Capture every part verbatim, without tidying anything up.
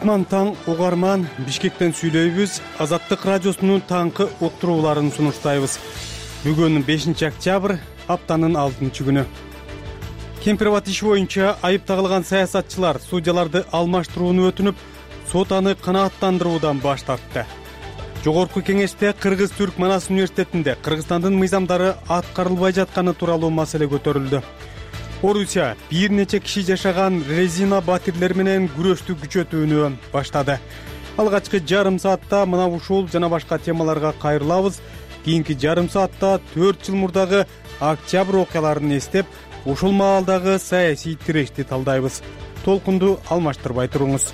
Кутман таң угарман, Бишкектен сүйлөйбүз. Азаттык радиосунун таңкы уктурууларын сунуштайбыз. Бүгүн бешинчи октябрь, аптанын алтынчы күнү. Кемпирабад иши боюнча айып тагылган саясатчылар судьяларды алмаштырууну өтүнүп, сот аны канааттандыруудан баш тартты. Жогорку кеңеште Кыргыз-Түрк Манас университетинде Кыргызстандын мыйзамдары аткарылбай жатканы тууралуу маселе көтөрүлдү. Орусия бир нече киши жашаган резина батирлер менен күрөштү күчөтүүнү баштады. Алгачкы жарым саатта мына ушул жана башка темаларга кайрылабыз. Кийинки жарым саатта төрт жыл мурдагы октябрь окуяларын эстеп, ушул маалдагы саясий тирешти талдайбыз. Толкунду алмаштырбай туруңуз.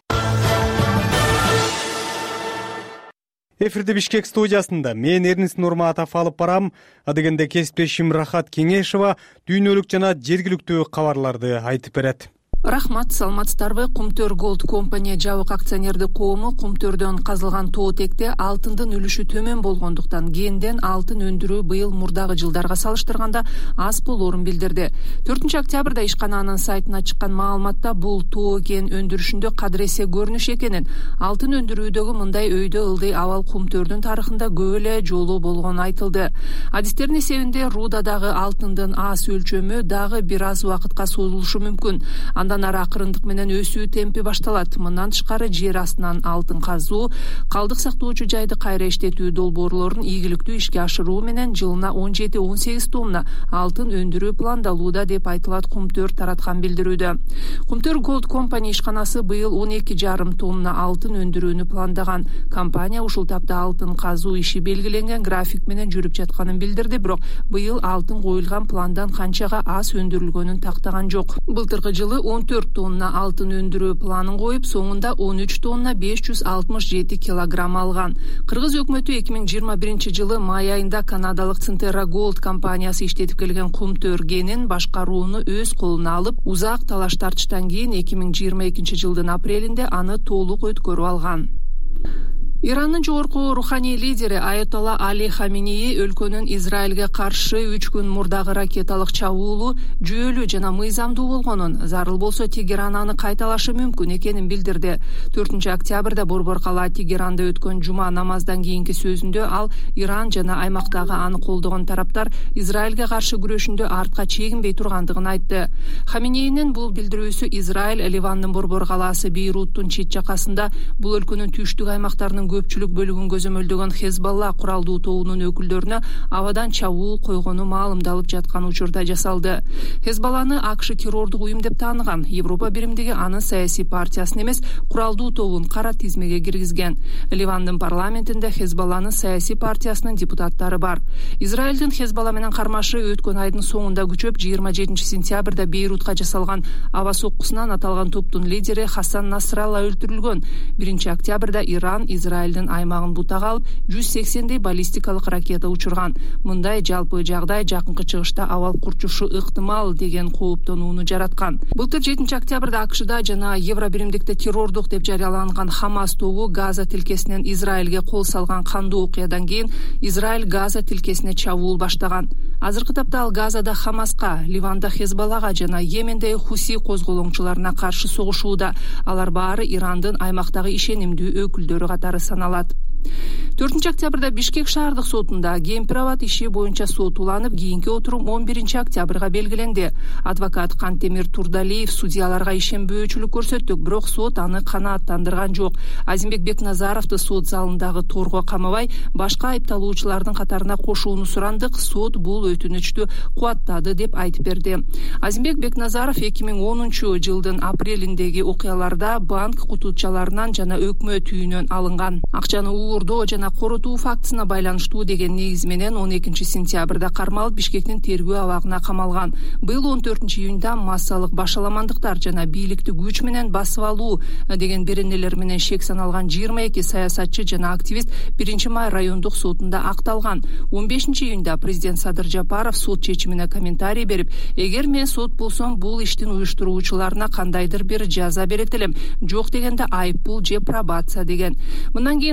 Эфирде Бишкек студиясында мен Эрнис Нурматов алып барам. Адегенде кесиптешим Рахат Кеңешова дүйнөлүк жана жергиликтүү кабарларды айтып берет. Рахмат, саламатсыздарбы. Кумтөр Голд компания жабык акционердик коому кумтөрдөн казылган тоотекте алтындын үлүшү төмөн болгондуктан кенден алтын өндүрүү быйыл мурдагы жылдарга салыштырганда аз болоорун билдирди. төртүнчү октябрда ишкананын сайтына чыккан маалыматта бул тоо кен өндүрүшүндө кадыресе көрүнүш экенин, алтын өндүрүүдөгү мындай өйдө ылдый абал кумтөрдүн тарыхында көп эле жолу болгону айтылды. Адистердин эсебинде рудадагы алтындын аз өлчөмү дагы бир аз убакытка созулушу мүмкүн. Андан ары акырындык менен өсүү темпи башталат. Мындан тышкары жер астынан алтын казуу, калдык сактоочу жайды кайра иштетүү долбоорлорун ийгиликтүү ишке ашыруу менен жылына он жети он сегиз тонна алтын өндүрүү пландалууда деп айтылат Кумтөр тараткан билдирүүдө. Кумтөр Голд компания ишканасы быйыл он эки жарым тонна алтын өндүрүүнү пландаган. Компания ушул тапта алтын казуу иши белгиленген график менен жүрүп жатканын билдирди, бирок быйыл алтын коюлган пландан канчага аз өндүрүлгөнүн тактаган жок. Былтыркы жылы он төрт тонна алтын өндүрүү планын коюп, соңунда он үч тонна беш жүз алтымыш жети килограмм алган. Кыргыз өкмөтү эки миң жыйырма биринчи жылы май айында канадалык Центерра Голд компаниясы иштетип келген кумтөр кенин башкарууну өз колуна алып, узак талаш тартыштан кийин эки миң жыйырма экинчи жылдын апрелинде аны толук өткөрүп алган. Ирандын жогорку руханий лидери Аятолла Али Хаминеи өлкөнүн Израилге каршы үч күн мурдагы ракеталык чабуулу жүйөлүү жана мыйзамдуу болгонун, зарыл болсо Тегеран аны кайталашы мүмкүн экенин билдирди. төртүнчү октябрда Борбор кала Тегеранда өткөн жума намаздан кийинки сөзүндө ал Иран жана аймактагы аны колдогон тараптар Израилге каршы күрөшүндө артка чегинбей тургандыгын айтты. Хаминеинин бул билдирүүсү Израиль Ливандын Борбор калаасы Бейруттун чет жакасында, бул өлкөнүн түштүк аймактарынын көпчүлүк бөлүгүн көзөмөлдөгөн Хезболла куралдуу тобунун өкүлдөрүнө абадан чабуул койгону маалымдалып жаткан учурда жасалды. Хезболланы АКШ террордук уюм деп тааныган. Европа биримдиги анын саясий партиясын эмес, куралдуу тобун кара тизмеге киргизген. Ливандын парламентинде Хезболланын саясий партиясынын депутаттары бар. Израилдин Хезболла менен кармашы өткөн айдын соңунда күчөп, жыйырма жетинчи сентябрда Бейрутка жасалган аба соккусунан аталган топтун лидери Хасан Насралла өлтүрүлгөн. биринчи октябрда Иран Израилдин аймагын бутага алып, жүз сексендей баллистикалык ракета учурган. Мындай жалпы жагдай жакынкы чыгышта абал курчушу ыктымал деген кооптонууну жараткан. Былтыр жетинчи октябрда АКШда жана Евро биримдикте террордук деп жарыяланган Хамас тобу Газа тилкесинен Израилге кол салган кандуу окуядан кийин Израиль Газа тилкесине чабуул баштаган. Азыркы тапта ал Газада Хамаска, Ливанда Хезболлага жана Йеменде Хуси козголоңчуларына каршы согушууда. Алар баары Ирандын аймактагы ишенимдүү өкүлдөрү катары саналат. төртүнчү октябрда Бишкек шаардык сотунда Кемпирабад иши боюнча сот уланып, кийинки отурум он биринчи октябрга белгиленди. Адвокат Кантемир Турдалиев судьяларга ишенбөөчүлүк көрсөттүк, бирок сот аны канааттандырган жок. Азимбек Бекназаровду сот залындагы торго камабай, башка айыпталуучулардын катарына кошууну сурандык. Сот бул өтүнүчтү кубаттады деп айтып берди. Азимбек Бекназаров эки миң онунчу жылдын апрелиндеги окуяларда банк кутуучаларынан жана өкмөт үйүнөн алынган акчаны уурдоо жана коротуу фактысына байланыштуу деген негиз менен он экинчи сентябрда кармалып Бишкектин тергөө абагына камалган. Быйыл он төртүнчү июнда массалык башаламандыктар жана бийликти күч менен басып алуу деген беренелер менен шек саналган жыйырма эки саясатчы жана активист биринчи май райондук сотунда акталган. он бешинчи июнда президент Садыр Жапаров сот чечимине комментарий берип, эгер мен сот болсом, бул иштин уюштуруучуларына кандайдыр бир жаза берет элем, жок дегенде айыппул же пробация деген. Мындан кийин прокуратура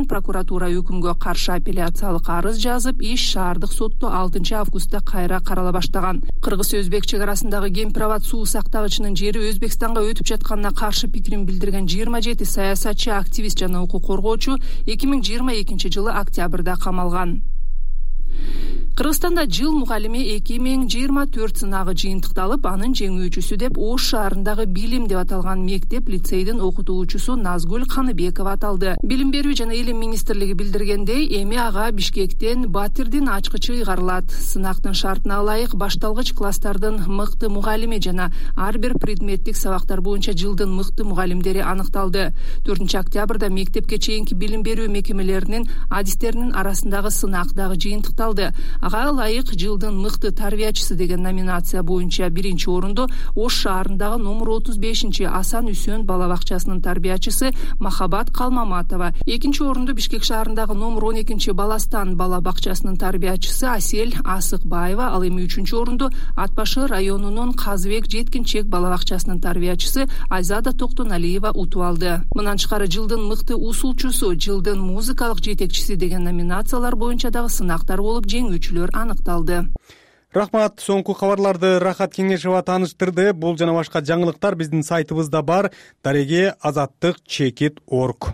прокуратура өкүмгө каршы апелляциялык арыз жазып, иш шаардык сотто алтынчы августта кайра карала баштаган. Кыргыз-өзбек чек арасындагы Кемпир-Абад суу сактагычынын жери Өзбекстанга өтүп жатканына каршы пикирин билдирген жыйырма жети саясатчы, активист жана укук коргоочу эки миң жыйырма экинчи жылы октябрда камалган. Кыргызстанда жыл мугалими эки миң жыйырма төрт сынагы жыйынтыкталып, анын жеңүүчүсү деп Ош шаарындагы Билим деп аталган мектеп лицейдин окутуучусу Назгүл Каныбекова аталды. Билим берүү жана илим министрлиги билдиргендей, эми ага Бишкектен Батирдин ачкычы ыйгарылат. Сынактын шартына ылайык башталгыч класстардын мыкты мугалими жана ар бир предметтик сабактар боюнча жылдын мыкты мугалимдери аныкталды. төртүнчү октябрда мектепке чейинки билим берүү мекемелеринин адистеринин арасындагы сынак дагы жыйынтыкталды. Ага ылайык жылдын мыкты тарбиячысы деген номинация боюнча биринчи орунду Ош шаарындагы номер отуз бешинчи Асан Үсөн бала бакчасынын тарбиячысы Махабат Калмаматова, экинчи орунду Бишкек шаарындагы номер он экинчи Баластан бала бакчасынын тарбиячысы Асель Асыкбаева, ал эми үчүнчү орунду Ат башы районунун Казыбек жеткинчек бала бакчасынын тарбиячысы Айзада Токтоналиева утуп алды. Мындан тышкары жылдын мыкты усулчусу, жылдын музыкалык жетекчиси деген номинациялар боюнча дагы сынактар болуп, жеңүүчүлөр аныкталды. Рахмат. Соңку кабарларды Рахат Кеңешова тааныштырды. Бул жана башка жаңылыктар биздин сайтыбызда бар. Дареге азаттык чекит орг.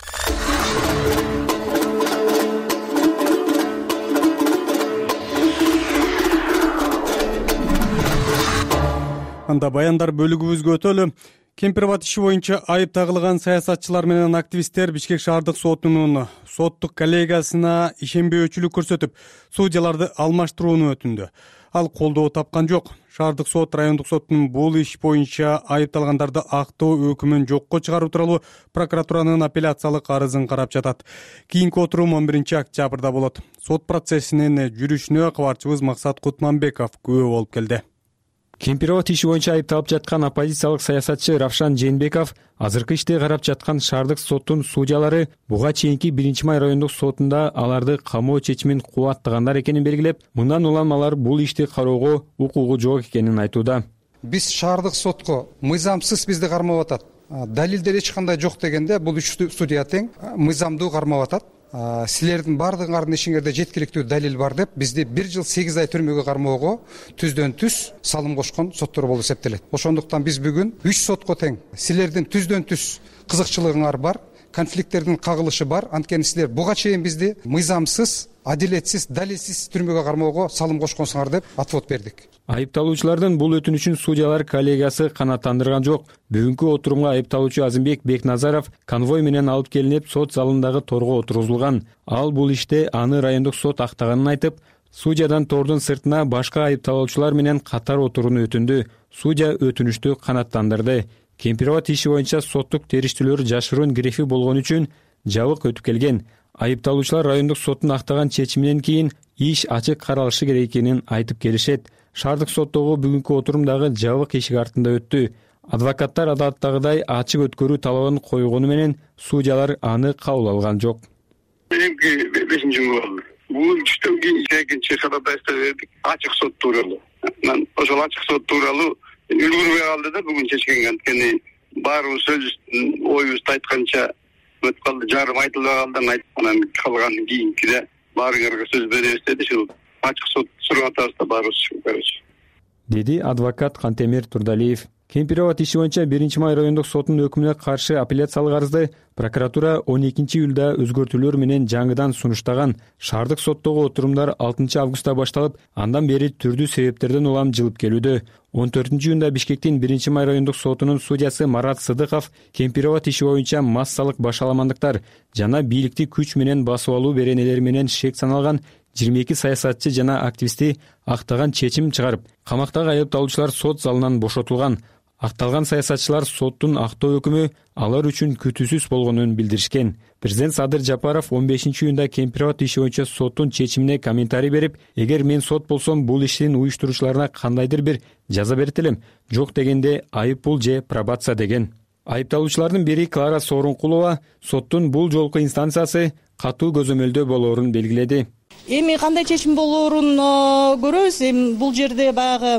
Анда баяндар бөлүгүбүзгө өтөлү. Кемпир-Абад иши боюнча айып тагылган саясатчылар менен активисттер Бишкек шаардык сотунун соттук коллегиясына ишенбөөчүлүк көрсөтүп, судьяларды алмаштырууну өтүндү. Ал колдоо тапкан жок. Шаардык сот райондук соттун бул иш боюнча айыпталгандарды актоо өкүмүн жокко чыгаруу тууралуу прокуратуранын апелляциялык арызын карап жатат. Кийинки отурум он биринчи октябрда болот. Сот процессинин жүрүшүнө кабарчыбыз Максат Кутманбеков күбө болуп келди. Кемпир-Абад иши боюнча айыпталып жаткан оппозициялык саясатчы Равшан Жээнбеков азыркы ишти карап жаткан шаардык соттун судьялары буга чейинки биринчи май райондук сотунда аларды камоо чечимин кубаттагандар экенин белгилеп, мындан улам алар бул ишти кароого укугу жок экенин айтууда. Биз шаардык сотко мыйзамсыз бизди кармап атат. Далилдер эч кандай жок дегенде бул үч судья тең мыйзамдуу кармап атат. Силердин бардыгыңардын ишиңерде жеткиликтүү далил бар деп бизди бир жыл сегиз ай түрмөгө кармоого түздөн түз салым кошкон соттор болуп эсептелет. Ошондуктан биз бүгүн үч сотко тең силердин түздөн түз кызыкчылыгыңар бар, конфликттердин кагылышы бар. Анткени силер буга чейин бизди мыйзамсыз, адилетсиз, далилсиз түрмөгө кармоого салым кошконсуңар деп отвод бердик. Айыпталуучулардын бул өтүнүчүн судьялар коллегиясы канааттандырган жок. Бүгүнкү отурумга айыпталуучу Азимбек Бекназаров конвой менен алып келинип сот залындагы торго отургузулган. Ал бул иште аны райондук сот актаганын айтып, судьядан тордун сыртына башка айыпталуучулар менен катар отурууну өтүндү. Судья өтүнүштү канааттандырды. Кемпир-Абад иши боюнча соттук териштүүлөр жашыруун грефи болгон үчүн жабык өтүп келген. Айыпталуучулар райондук соттун актаган чечиминен кийин иш ачык каралышы керек экенин айтып келишет. Шаардык соттогу бүгүнкү отурум дагы жабык эшик артында өттү. Адвокаттар адаттагыдай ачык өткөрүү талабын койгону менен судьялар аны кабыл алган жок. Менимки бешинчи жыл болду. Бул иштен кийин экинчи ходатайство бердик. Ачык сот тууралуу. Мен ошол ачык сот тууралуу үлгүрбөй калды да бүгүн чечкен. Анткени баарыбыз сөзүбүздүн оюбузду айтканча өтүп калды. Жарым айтылбай калды. Анан калган кийинкиде баарыңарга сөз беребиз деди. Ушул ачык сот сурап атабыз да баарыбыз көрөбүз, деди адвокат Кантемир Турдалиев. Кемпир-Абад иши боюнча биринчи май райондук сотунун өкүмүнө каршы апелляциялык арызды прокуратура он экинчи июлда өзгөртүүлөр менен жаңыдан сунуштаган. Шаардык соттогу отурумдар алтынчы августта башталып, андан бери түрдүү себептерден улам жылып келүүдө. он төртүнчү июнда Бишкектин биринчи май райондук сотунун судьясы Марат Сыдыков Кемпир-Абад иши боюнча массалык башаламандыктар жана бийликти күч менен басып алуу беренелери менен шек саналган жыйырма эки саясатчы жана активистти актаган чечим чыгарып, камактагы айыпталуучулар сот залынан бошотулган. Акталган саясатчылар соттун актоо өкүмү алар үчүн күтүүсүз болгонун билдиришкен. Президент Садыр Жапаров он бешинчи июнда Кемпир-Абад иши боюнча соттун чечимине комментарий берип, эгер мен сот болсом бул иштин уюштуруучуларына кандайдыр бир жаза берет элем, жок дегенде айып пул же пробация деген. Айыпталуучулардын бири Клара Сооронкулова соттун бул жолку инстанциясы катуу көзөмөлдө болоорун белгиледи. Эми кандай чечим болоорун көрөбүз. Эми бул жерде баягы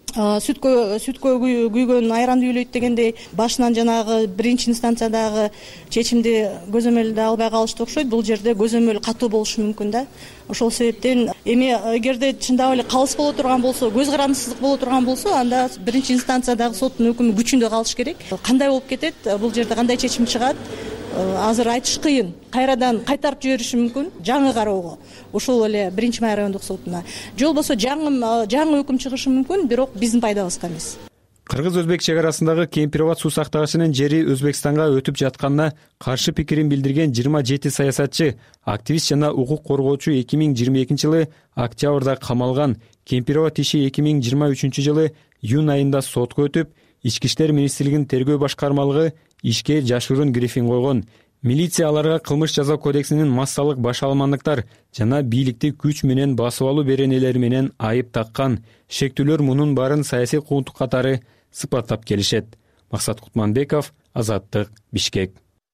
сүткө сүткө күйгөн айранды үйлөйт дегендей башынан жанагы биринчи инстанциядагы чечимди көзөмөлдө албай калышты окшойт. Бул жерде көзөмөл катуу болушу мүмкүн да. Ошол себептен эми эгерде чындап эле калыс боло турган болсо, көз карандысыздык боло турган болсо, анда биринчи инстанциядагы соттун өкүмү күчүндө калыш керек. Кандай болуп кетет, бул жерде кандай чечим чыгат, азыр айтыш кыйын. Кайрадан кайтарып жибериши мүмкүн жаңы кароого. Ошол эле биринчи май райондук сотуна. Же болбосо жаңы жаңы өкүм чыгышы мүмкүн, бирок биздин пайдабызга эмес. Кыргыз-өзбек чек арасындагы Кемпир-Абад суу сактагычынын жери Өзбекстанга өтүп жатканына каршы пикирин билдирген жыйырма жети саясатчы, активист жана укук коргоочу эки миң жыйырма экинчи жылы октябрда камалган. Кемпир-Абад иши эки миң жыйырма үчүнчү жылы июнь айында сотко өтүп, Ички иштер министрлигинин тергөө башкармалыгы ишке жашыруун грифин койгон. Милиция аларга кылмыш жаза кодексинин массалык башаламандыктар жана бийликти күч менен басып алуу беренелери менен айып таккан. Шектүүлөр мунун баарын саясий куугунтук катары сыпаттап келишет. Максат Кутманбеков, Азаттык, Бишкек.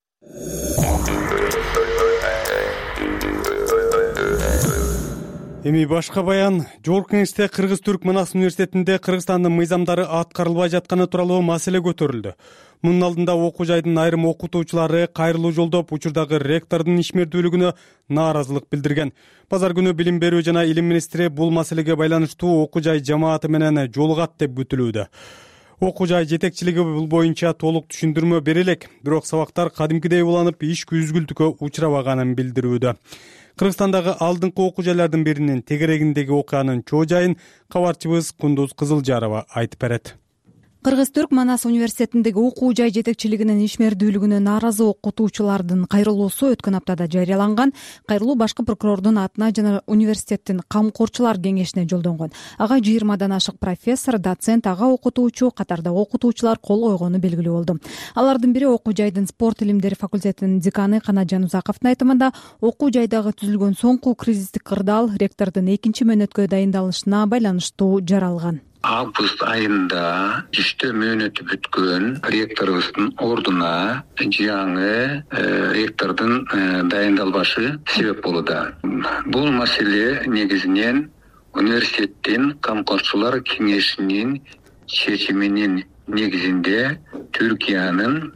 Эми башка баян. Жогорку кеңеште Кыргыз-Түрк Манас университетинде Кыргызстандын мыйзамдары аткарылбай жатканы тууралуу маселе көтөрүлдү. Мунун алдында окуу жайдын айрым окутуучулары кайрылуу жолдоп, учурдагы ректордун ишмердүүлүгүнө нааразылык билдирген. Базар күнү Билим берүү жана Илим министри бул маселеге байланыштуу окуу жай жамааты менен жолугат деп күтүлүүдө. Окуу жай жетекчилиги бул боюнча толук түшүндүрмө бере элек, бирок сабактар кадимкидей уланып, иш күзгүлтүккө учурабаганын билдирүүдө. Кыргызстандагы алдыңкы окуу жайлардын биринин тегерегиндеги окуянын чоо жайын кабарчыбыз Кундуз Кызылжарова айтып берет. Кыргыз-Түрк Манас университетиндеги окуу жай жетекчилигинин ишмердүүлүгүнө нааразы окутуучулардын кайрылуусу өткөн аптада жарыяланган. Кайрылуу башкы прокурордун атына жана университеттин камкорчулар кеңешине жолдонгон. Ага жыйырмадан ашык профессор, доцент, ага окутуучу катарда окутуучулар кол койгону белгилүү болду. Алардын бири окуу жайдын спорт илимдери факультетинин деканы Канатжан Узаковдун айтымында, окуу жайдагы түзүлгөн соңку кризистик кырдаал ректордун экинчи мөөнөткө дайындалышына байланыштуу жаралган. Август айында иштөө мөөнөтү бүткөн ректорубуздун ордуна жаңы ректордун дайындалбашы себеп болууда. Бул маселе негизинен университеттин камкорчулар кеңешинин чечиминин негизинде Түркиянын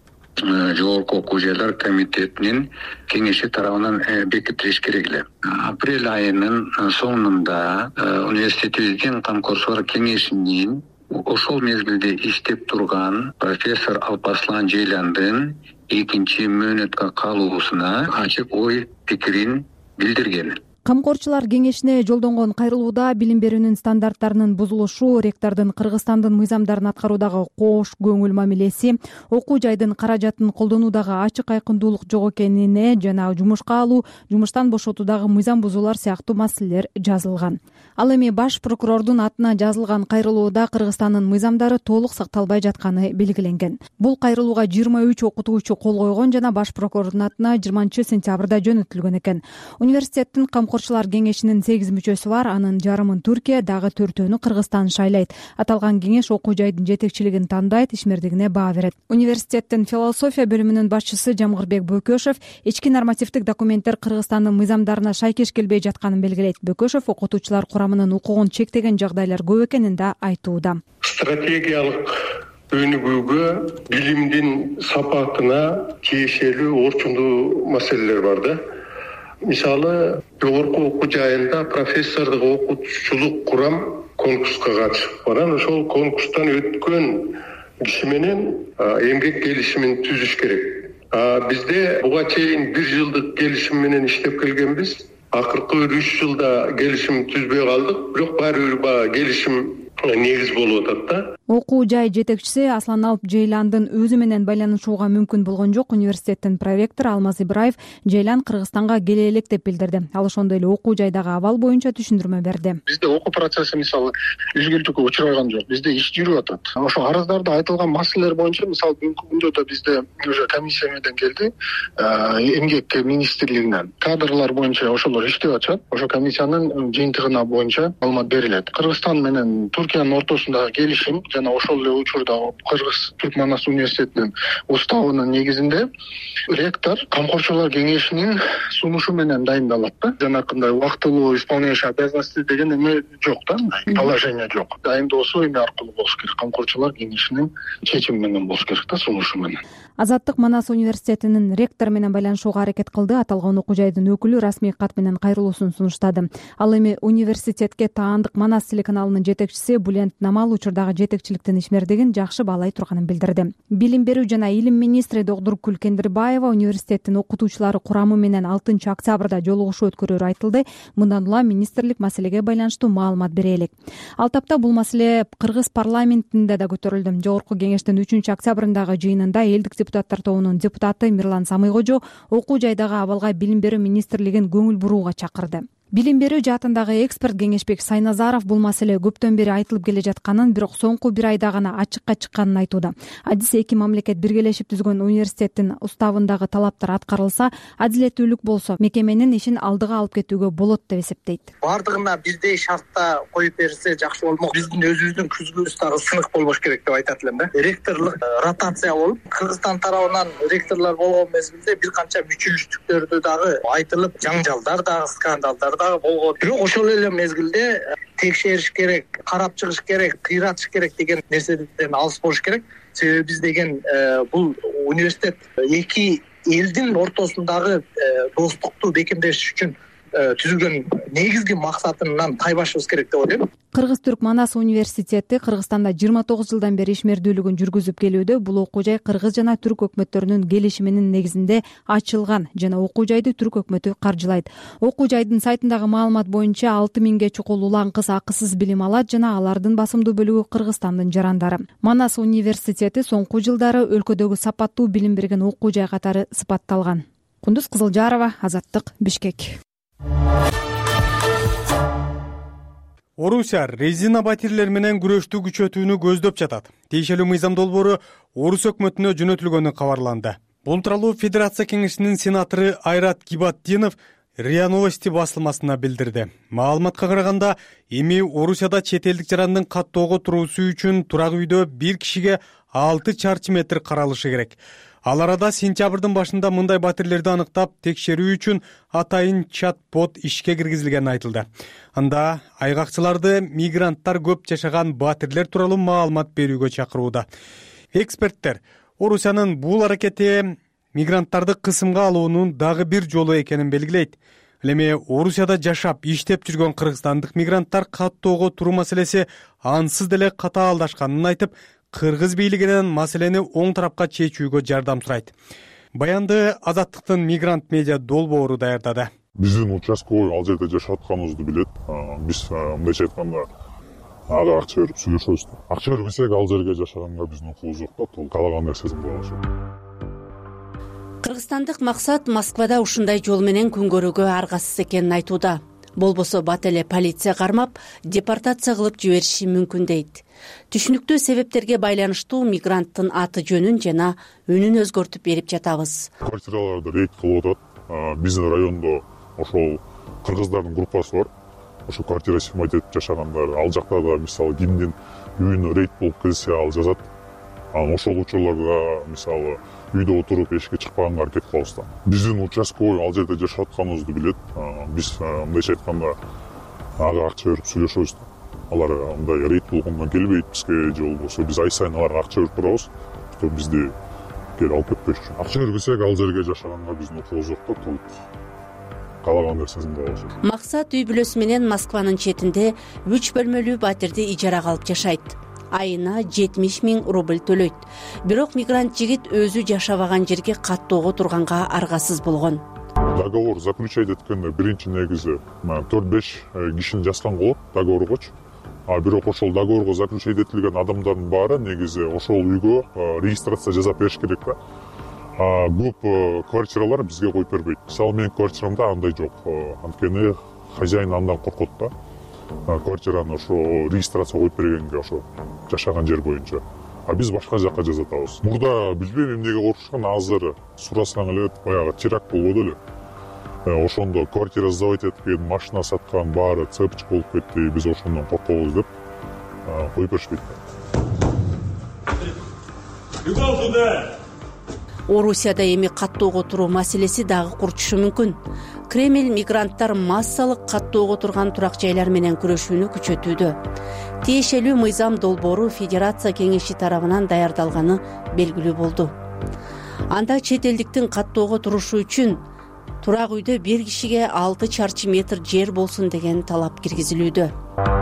жогорку окуу жайлар комитетинин кеңеши тарабынан бекитилиш керек эле. Апрель айынын соңунда университетибиздин камкорчулар кеңешинин ошол мезгилде иштеп турган профессор Алпаслан Жейландын экинчи мөөнөткө калуусуна ачык ой пикирин билдирген. Камкорчулар кеңешине жолдонгон кайрылууда билим берүүнүн стандарттарынын бузулушу, ректордун Кыргызстандын мыйзамдарын аткаруудагы коош көңүл мамилеси, окуу жайдын каражатын колдонуудагы ачык айкындуулук жок экенине жана жумушка алуу, жумуштан бошотуудагы мыйзам бузуулар сыяктуу маселелер жазылган. Ал эми баш прокурордун атына жазылган кайрылууда Кыргызстандын мыйзамдары толук сакталбай жатканы белгиленген. Бул кайрылууга жыйырма үч окутуучу кол койгон жана баш прокурордун атына жыйырманчы сентябрда жөнөтүлгөн экен. Университеттин камкорчулар кеңешинин сегиз мүчөсү бар, анын жарымын Түркия, дагы төртөөнү Кыргызстан шайлайт. Аталган кеңеш окуу жайдын жетекчилигин тандайт, ишмердигине баа берет. Университеттин философия бөлүмүнүн башчысы Жамгырбек Бөкөшев ички нормативдик документтер Кыргызстандын мыйзамдарына шайкеш келбей жатканын белгилейт. Бөкөшев окутуучулар курамынын укугун чектеген жагдайлар көп экенин да айтууда. Стратегиялык өнүгүүгө, билимдин сапатына тиешелүү орчундуу маселелер бар да. Мисалы, жогорку окуу жайында профессордук окутуучулук курам конкурска катышып баран, ошол конкурстан өткөн киши менен эмгек келишимин түзүш керек. Бизде буга чейин бир жылдык келишим менен иштеп келгенбиз. Акыркы үч жылда келишим түзбөй калдык, бирок баары бир баягы келишим негиз болуп атат да. Окуу жай жетекчиси Аслан Алп Жейландын өзү менен байланышууга мүмкүн болгон жок. Университеттин проректору Алмаз Ибраев Жейлан Кыргызстанга келе элек деп билдирди. Ал ошондой эле окуу жайдагы абал боюнча түшүндүрмө берди. Бизде окуу процесси мисалы үзгүлтүккө учураган жок. Бизде иш жүрүп атат. Ошо арыздарда айтылган маселелер боюнча мисалы бүгүнкү күндө да бизде уже комиссия менен келди. Эмгек министрлигинен кадрлар боюнча ошолор иштеп атышат. Ошо комиссиянын жыйынтыгына боюнча маалымат берилет. Кыргызстан менен Түркиянын ортосундагы келишим жана ошол эле учурда Кыргыз Түрк Манас университетинин уставынын негизинде ректор камкорчулар кеңешинин сунушу менен дайындалат да. Жанакындай убактылуу исполняющий обязанности деген эме жок да, положение жок. Дайындоосу эме аркылуу болуш керек, камкорчулар кеңешинин чечими менен болуш керек да, сунушу менен. Азаттык Манас университетинин ректору менен байланышууга аракет кылды. Аталган окуу жайдын өкүлү расмий кат менен кайрылуусун сунуштады. Ал эми университетке таандык Манас телеканалынын жетекчиси Булент Намал учурдагы жетекчиликтин ишмердигин жакшы баалай турганын билдирди. Билим берүү жана илим министри Догдуркүл Кендирбаева университеттин окутуучулары курамы менен алтынчы октябрда жолугушуу өткөрүүрү айтылды. Мындан улам министрлик маселеге байланыштуу маалымат бере элек. Ал тапта бул маселе Кыргыз парламентинде да көтөрүлдү. Жогорку кеңештин үчүнчү октябрындагы жыйынында элдик депутаттар тобунун депутаты Мирлан Самыйкожо окуу жайдагы абалга билим берүү министрлигин көңүл бурууга чакырды. Билим берүү жаатындагы эксперт Кеңешбек Сайназаров бул маселе көптөн бери айтылып келе жатканын, бирок соңку бир айда гана ачыкка чыкканын айтууда. Адис эки мамлекет биргелешип түзгөн университеттин уставындагы талаптар аткарылса, адилеттүүлүк болсо, мекеменин ишин алдыга алып кетүүгө болот деп эсептейт. Бардыгына бирдей шартта коюп берсе жакшы болмок. Биздин өзүбүздүн күзгүбүз дагы сынык болбош керек деп айтат элем да. Ректорлук ротация болуп, Кыргызстан тарабынан ректорлор болгон мезгилде бир канча мүчүлдүктөрдү дагы айтылып, жаңжалдар дагы, скандалдар болгон. Бирок ошол эле мезгилде текшериш керек, карап чыгыш керек, кыйратыш керек деген нерседен алыс болуш керек. Себеби биз деген бул университет эки элдин ортосундагы достукту бекемдеш үчүн түзүлгөн негизги максатынан тайбашыбыз керек деп ойлойм. Кыргыз Түрк Манас университети Кыргызстанда жыйырма тогуз жылдан бери ишмердүүлүгүн жүргүзүп келүүдө. Бул окуу жай Кыргыз жана Түрк өкмөттөрүнүн келишиминин негизинде ачылган жана окуу жайды Түрк өкмөтү каржылайт. Окуу жайдын сайтындагы маалымат боюнча алты миңге чукул улан кыз акысыз билим алат жана алардын басымдуу бөлүгү Кыргызстандын жарандары. Манас университети соңку жылдары өлкөдөгү сапаттуу билим берген окуу жай катары сыпатталган. Кундуз Кызылжарова, Азаттык, Бишкек. Орусия резина батирлер менен күрөштү күчөтүүнү көздөп жатат. Тиешелүү мыйзам долбоору Орус өкмөтүнө жөнөтүлгөнү кабарланды. Бул тууралуу Федерация кеңешинин сенатору Айрат Гибаттинов РИА Новости басылмасына билдирди. Маалыматка караганда, эми Орусияда чет элдик жарандын каттоого туруусу үчүн турак үйдө бир кишиге алты чарчы метр каралышы керек. Ал арада сентябрдын башында мындай батирлерди аныктап, текшерүү үчүн атайын чат-бот ишке киргизилгени айтылды. Анда айгакчыларды мигранттар көп жашаган батирлер тууралуу маалымат берүүгө чакырууда. Эксперттер Орусиянын бул аракети мигранттарды кысымга алуунун дагы бир жолу экенин белгилейт. Ал эми Орусияда жашап, иштеп жүргөн кыргызстандык мигранттар каттоого туруу маселеси ансыз деле катаалдашканын айтып, Кыргыз бийлигинен маселени оң тарапка чечүүгө жардам сурайт. Баянды Азаттыктын мигрант медиа долбоору даярдады. Биздин участковый ал жерде жашап атканыбызды билет. Биз мындайча айтканда ага акча берип сүйлөшөбүз. Акча бербесек ал жерге жашаганга биздин укугубуз жок да, тол каалаган нерсесин кыла алышат. Кыргызстандык максат Москвада ушундай жол менен күн көрүүгө аргасыз экенин айтууда. Болбосо бат эле полиция кармап, депортация кылып жибериши мүмкүн дейт. Түшүнүктүү себептерге байланыштуу мигранттын аты жөнүн жана үнүн өзгөртүп берип жатабыз. Квартираларды рейд кылып атат. Биздин райондо ошол кыргыздардын группасы бар. Ошо квартира снимать этип жашагандар. Ал жакта да мисалы кимдин үйүнө рейд болуп келсе ал жазат. Анан ошол учурларда мисалы үйдө отуруп эшикке чыкпаганга аракет кылабыз да. Биздин участковый ал жерде жашап атканыбызды билет. Биз мындайча айтканда ага акча берип сүйлөшөбүз. Алар мындай рейд болгондон келбейт бизге, же болбосо биз ай сайын аларга акча берип турабыз, чтобы бизди кери алып кетпеш үчүн. Акча бербесек ал жерге жашаганга биздин укугубуз жок да, толук каалаган нерсесин кыла алышат. Максат үй бүлөсү менен Москванын четинде үч бөлмөлүү батирди ижарага алып жашайт. Айына жетимиш миң рубль төлөйт. Бирок мигрант жигит өзү жашабаган жерге каттоого турганга аргасыз болгон. Договор заключать эткенде биринчи негизи төрт беш кишини жазган болот договоргочу. А бирок ошол договорго заключать этилген адамдардын баары негизи ошол үйгө регистрация жасап бериш керек да. А көп квартиралар бизге коюп бербейт. Мисалы менин квартирамда андай жок. Анткени хозяин андан коркот да. Квартираны ошо регистрация коюп бергенге ошо жашаган жер боюнча. А биз башка жакка жазатабыз. Мурда билбейм эмнеге коркушкан, азыр сурасаң эле баягы теракт болбоду эле. Ошондо квартира сдавать эткен, машина саткан баары цепочка болуп кетти, биз ошондон коркобуз деп коюп беришпейт. Орусияда эми каттоого туруу маселеси дагы курчушу мүмкүн. Кремль мигранттар массалык каттоого турган турак жайлар менен күрөшүүнү күчөтүүдө. Тиешелүү мыйзам долбоору Федерация кеңеши тарабынан даярдалганы белгилүү болду. Анда чет элдиктин каттоого турушу үчүн турак үйдө бир кишиге алты чарчы метр жер болсун деген талап киргизилүүдө.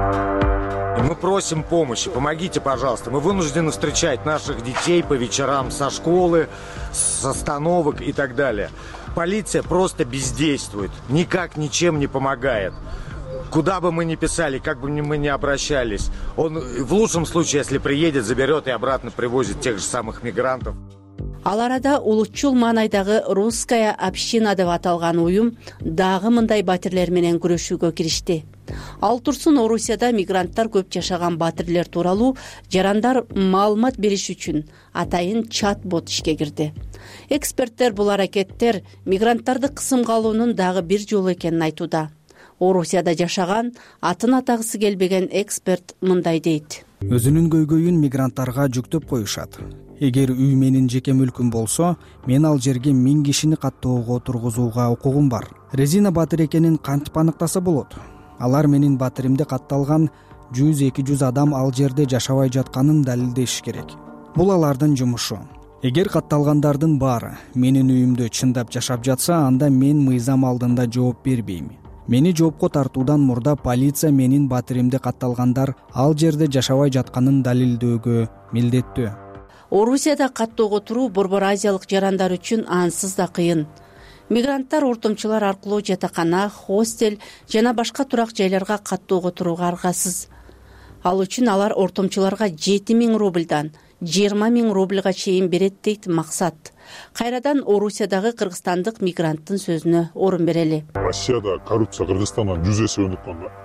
Мы просим помощи, помогите, пожалуйста. Мы вынуждены встречать наших детей по вечерам со школы, с остановок и так далее. Полиция просто бездействует, никак ничем не помогает. Куда бы мы ни писали, как бы мы ни обращались, он в лучшем случае, если приедет, заберет и обратно привозит тех же самых мигрантов. Ал арада улутчул маанайдагы русская община деп аталган уюм дагы мындай батирлер менен күрөшүүгө киришти. Ал турсун Орусияда мигранттар көп жашаган батирлер тууралуу жарандар маалымат бериш үчүн атайын чат-бот ишке кирди. Эксперттер бул аракеттер мигранттарды кысымга алуунун дагы бир жолу экенин айтууда. Орусияда жашаган, атын атагысы келбеген эксперт мындай дейт. Өзүнүн көйгөйүн мигранттарга жүктөп коюшат. Эгер үй менин жеке мүлкүм болсо, мен ал жерге миң кишини каттоого тургузууга укугум бар. Резина батир экенин кантип аныктаса болот? Алар менин батиримде катталган жүз эки жүз адам ал жерде жашабай жатканын далилдеш керек. Бул алардын жумушу. Эгер катталгандардын баары менин үйүмдө чындап жашап жатса, анда мен мыйзам алдында жооп бербейм. Мени жоопко тартуудан мурда полиция менин батиримде катталгандар ал жерде жашабай жатканын далилдөөгө милдеттүү. Орусияда каттоого туруу Борбор Азиялык жарандар үчүн ансыз да кыйын. Мигранттар ортомчулар аркылуу жатакана, хостел жана башка турак жайларга каттоого турууга аргасыз. Ал үчүн алар ортомчуларга жети миң рубльдан жыйырма миң рубльга чейин берет дейт максат. Кайрадан Орусиядагы кыргызстандык мигранттын сөзүнө орун берели. Россияда коррупция Кыргызстандан жүз эсе өнүккөн да.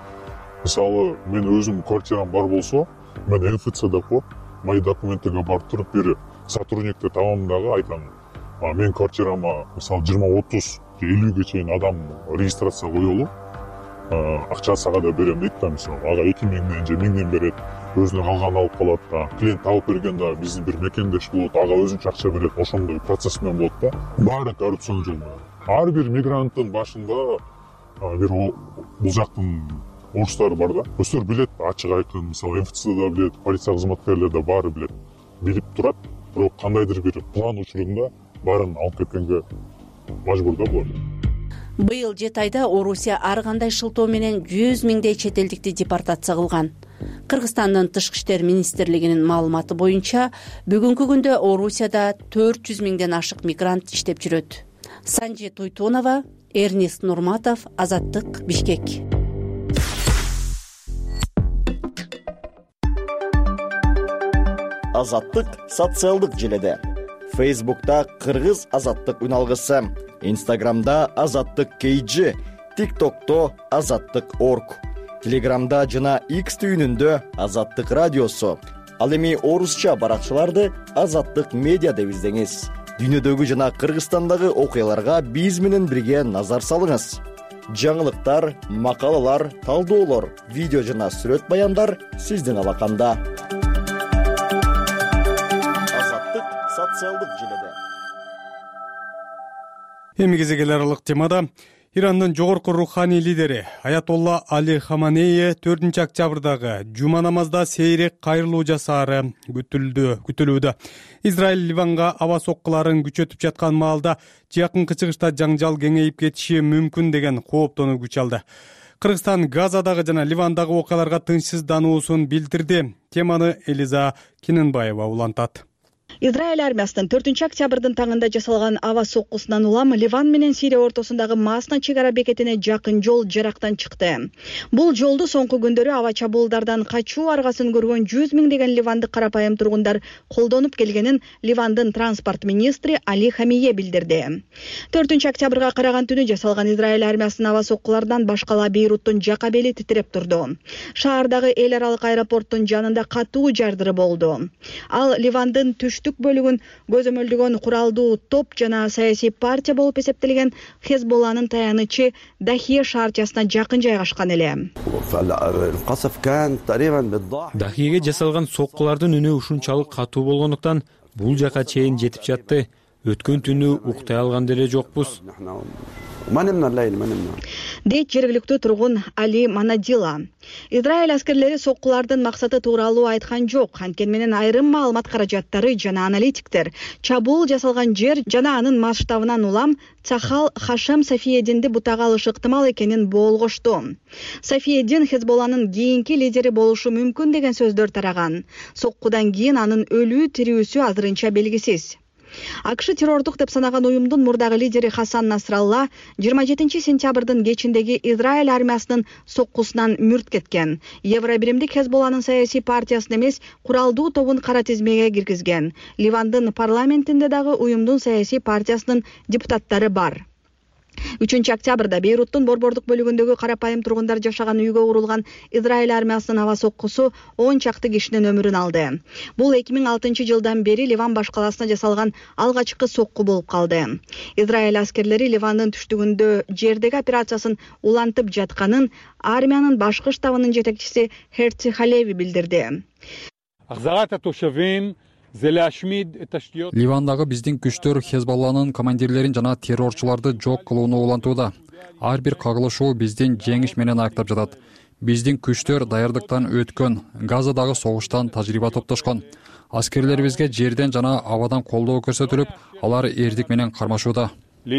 Мисалы, мен өзүм квартирам бар болсо, мен эн эф цэ деп коет, мои документтерге барып туруп бир сотрудникти табам дагы айтам. Мен квартирама мисалы жыйырма отуз же элүүгө чейин адам регистрация коелу. Акча сага да берем дейт да, мисалы ага эки миңден же миңден берет, өзүнө калганын алып калат да. Клиент табып бергенде биздин бир мекендеш болот, ага өзүнчө акча берет, ошондой процесс менен болот да. Баары коррупциянын жолу менен. Ар бир мигранттын башында бир бул жактын орустары бар да. Өздөрү билет, ачык айкын, мисалы эн эф цэ да билет, полиция кызматкерлери да баары билет. Билип турат, бирок кандайдыр бир план учурунда баарын алып кеткенге мажбур да булар. Быйыл жети айда Орусия ар кандай шылтоо менен жүз миңдей чет элдикти депортация кылган. Кыргызстандын Тышкы иштер министрлигинин маалыматы боюнча, бүгүнкү күндө Орусияда төрт жүз миңден ашык мигрант иштеп жүрөт. Санжи Туйтонова, Эрнест Нурматов, Азаттык, Бишкек. Азаттык социалдык желеде. Фейсбукта Кыргыз Азаттык үналгысы, Инстаграмда Азаттык кей джи, ТикТокто Азаттык точка орг, Телеграмда жана X түйүнүндө Азаттык радиосу. Ал эми орусча баракчаларды Азаттык медиа деп издеңиз. Дүйнөдөгү жана Кыргызстандагы окуяларга биз менен бирге назар салыңыз. Жаңылыктар, макалалар, талдоолор, видео жана сүрөт баяндар сиздин алаканда. Социалдык желеде. Эми кезеге аралык темада Ирандын жогорку руханий лидери Аятолла Али Хаманеи төртүнчү октябрдагы жума намазда сейрек кайрылуу жасаары күтүлдү, күтүлүүдө. Израиль Ливанга аба соккуларын күчөтүп жаткан маалда жакынкы чыгышта жаңжал кеңейип кетиши мүмкүн деген кооптонуу күч алды. Кыргызстан Газадагы жана Ливандагы окуяларга тынчсыздануусун билдирди. Теманы Элиза Киненбаева улантат. Израиль армиясынын төртүнчү октябрдын таңында жасалган аба соккусунан улам Ливан менен Сирия ортосундагы Масна чек ара бекетине жакын жол жарактан чыкты. Бул жолду соңку күндөрү аба чабуулдардан качуу аргасын көргөн жүз миңдеген ливандык карапайым тургундар колдонуп келгенин Ливандын транспорт министри Али Хамие билдирди. төртүнчү октябрга караган түнү жасалган Израиль армиясынын аба соккулардан башкала Бейруттун жака бели титиреп турду. Шаардагы эл аралык аэропорттун жанында катуу жардыры болду. Ал Ливандын түштүк түштүк бөлүгүн көзөмөлдөгөн куралдуу топ жана саясий партия болуп эсептелген Хезболланын таянычы Дахия шаарчасына жакын жайгашкан эле. Дахиеге жасалган соккулардын үнү ушунчалык катуу болгондуктан бул жака чейин жетип жатты. Өткөн түнү уктай алган деле жокпуз. Дейт жергиликтүү тургун Али Манадила. Израиль аскерлери соккулардын максаты тууралуу айткан жок. Анткени менен айрым маалымат каражаттары жана аналитиктер чабуул жасалган жер жана анын масштабынан улам Цахал Хашем Сафиединди бутага алышы ыктымал экенин болгошту. Сафиедин Хезболланын кийинки лидери болушу мүмкүн деген сөздөр тараган. Соккудан кийин анын өлүү тирүүсү азырынча белгисиз. АКШ террордук деп санаган уюмдун мурдагы лидери Хасан Насралла жыйырма жетинчи сентябрдын кечиндеги Израиль армиясынын соккусунан мүрт кеткен. Евробиримдик Хезболланын саясий партиясын эмес, куралдуу тобун кара тизмеге киргизген. Ливандын парламентинде дагы уюмдун саясий партиясынын депутаттары бар. үчүнчү октябрда Бейруттун борбордук бөлүгүндөгү карапайым тургундар жашаган үйгө урулган Израиль армиясынын аба соккусу он чакты кишинин өмүрүн алды. Бул эки миң алтынчы жылдан бери Ливан баш калаасына жасалган алгачкы сокку болуп калды. Израиль аскерлери Ливандын түштүгүндө жердеги операциясын улантып жатканын армиянын башкы штабынын жетекчиси Херци Халеви билдирди. Ливандагы биздин күчтөр Хезболланын командирлерин жана террорчуларды жок кылууну улантууда. Ар бир кагылышуу биздин жеңиш менен аяктап жатат. Биздин күчтөр даярдыктан өткөн, Газадагы согуштан тажрыйба топтошкон. Аскерлерибизге жерден жана абадан колдоо көрсөтүлүп, алар эрдик менен кармашууда.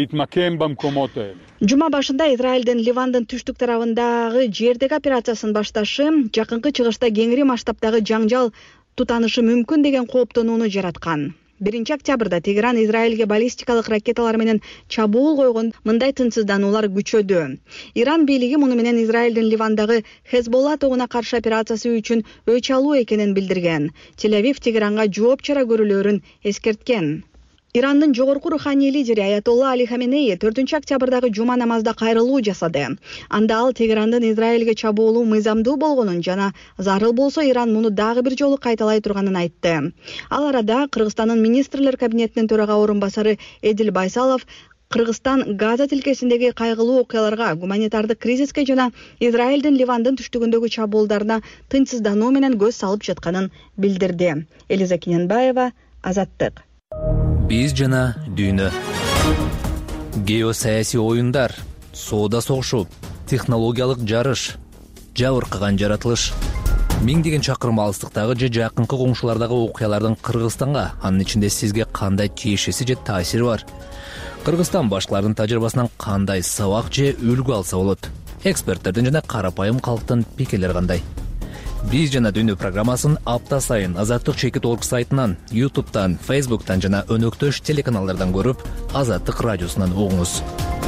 Жума башында Израилдин Ливандын түштүк тарабындагы жердеги операциясын башташы жакынкы чыгышта кеңири масштабдагы жаңжал тутанышы мүмкүн деген кооптонууну жараткан. биринчи октябрда Тегеран Израилге баллистикалык ракеталар менен чабуул койгон. Мындай тынчсыздануулар күчөдү. Иран бийлиги муну менен Израилдин Ливандагы Хезболла тобуна каршы операциясы үчүн өч алуу экенин билдирген. Тель-Авив Тегеранга жооп чара көрүлөрүн эскерткен. Ирандын жогорку руханий лидери Аятолла Али Хаменеи төртүнчү октябрдагы жума намазда кайрылуу жасады. Анда ал Тегерандын Израилге чабуулу мыйзамдуу болгонун жана зарыл болсо Иран муну дагы бир жолу кайталай турганын айтты. Ал арада Кыргызстандын министрлер кабинетинин төрага орун басары Эдил Байсалов Кыргызстан Газа тилкесиндеги кайгылуу окуяларга, гуманитардык кризиске жана Израилдин Ливандын түштүгүндөгү чабуулдарына тынчсыздануу менен көз салып жатканын билдирди. Элиза Киненбаева, Азаттык. Биз жана дүйнө. Геосаясий оюндар, соода согушу, технологиялык жарыш, жабыркаган жаратылыш. Миңдеген чакырым алыстыктагы же жакынкы коңшулардагы окуялардын Кыргызстанга, анын ичинде сизге кандай тиешеси же таасири бар? Кыргызстан башкалардын тажрыйбасынан кандай сабак же үлгү алса болот? Эксперттердин жана карапайым калктын пикирлери кандай? Биз жана дүйнө программасын апта сайын Азаттык чекит точка орг сайтынан, ютубтан, фейсбуктан жана өнөктөш телеканалдардан көрүп, Азаттык радиосунан угуңуз.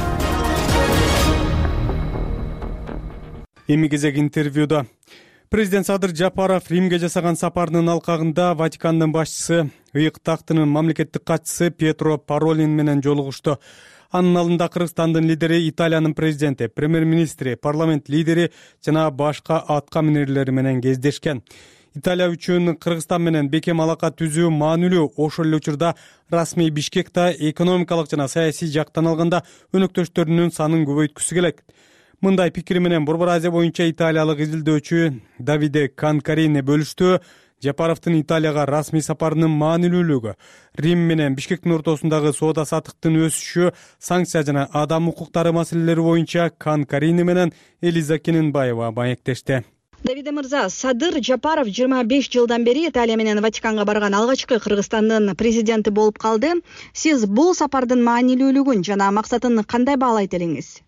Эми кезек интервьюда. Президент Садыр Жапаров Римге жасаган сапарынын алкагында Ватикандын башчысы, ыйык тактынын мамлекеттик катчысы Пьетро Паролин менен жолугушту. Анын алдында Кыргызстандын лидери, Италиянын президенти, премьер-министри, парламент лидери жана башка атка минерлери менен кездешкен. Италия үчүн Кыргызстан менен бекем алака түзүү маанилүү. Ошол эле учурда расмий Бишкекте экономикалык жана саясий жактан алганда өнөктөштөрүнүн санын көбөйткүсү келет. Мындай пикири менен Борбор Азия боюнча италиялык изилдөөчү Давиде Канкарини бөлүштү. Жапаровдун Италияга расмий сапарынын маанилүүлүгү, Рим менен Бишкектин ортосундагы соода саттыктын өсүшү, санкция жана адам укуктары маселелери боюнча Канкарини менен Элиза Киненбаева маектешти. Давиде мырза, Садыр Жапаров жыйырма беш жылдан бери Италия менен Ватиканга барган алгачкы Кыргызстандын президенти болуп калды. Сиз бул сапардын маанилүүлүгүн жана максатын кандай баалайт элеңиз?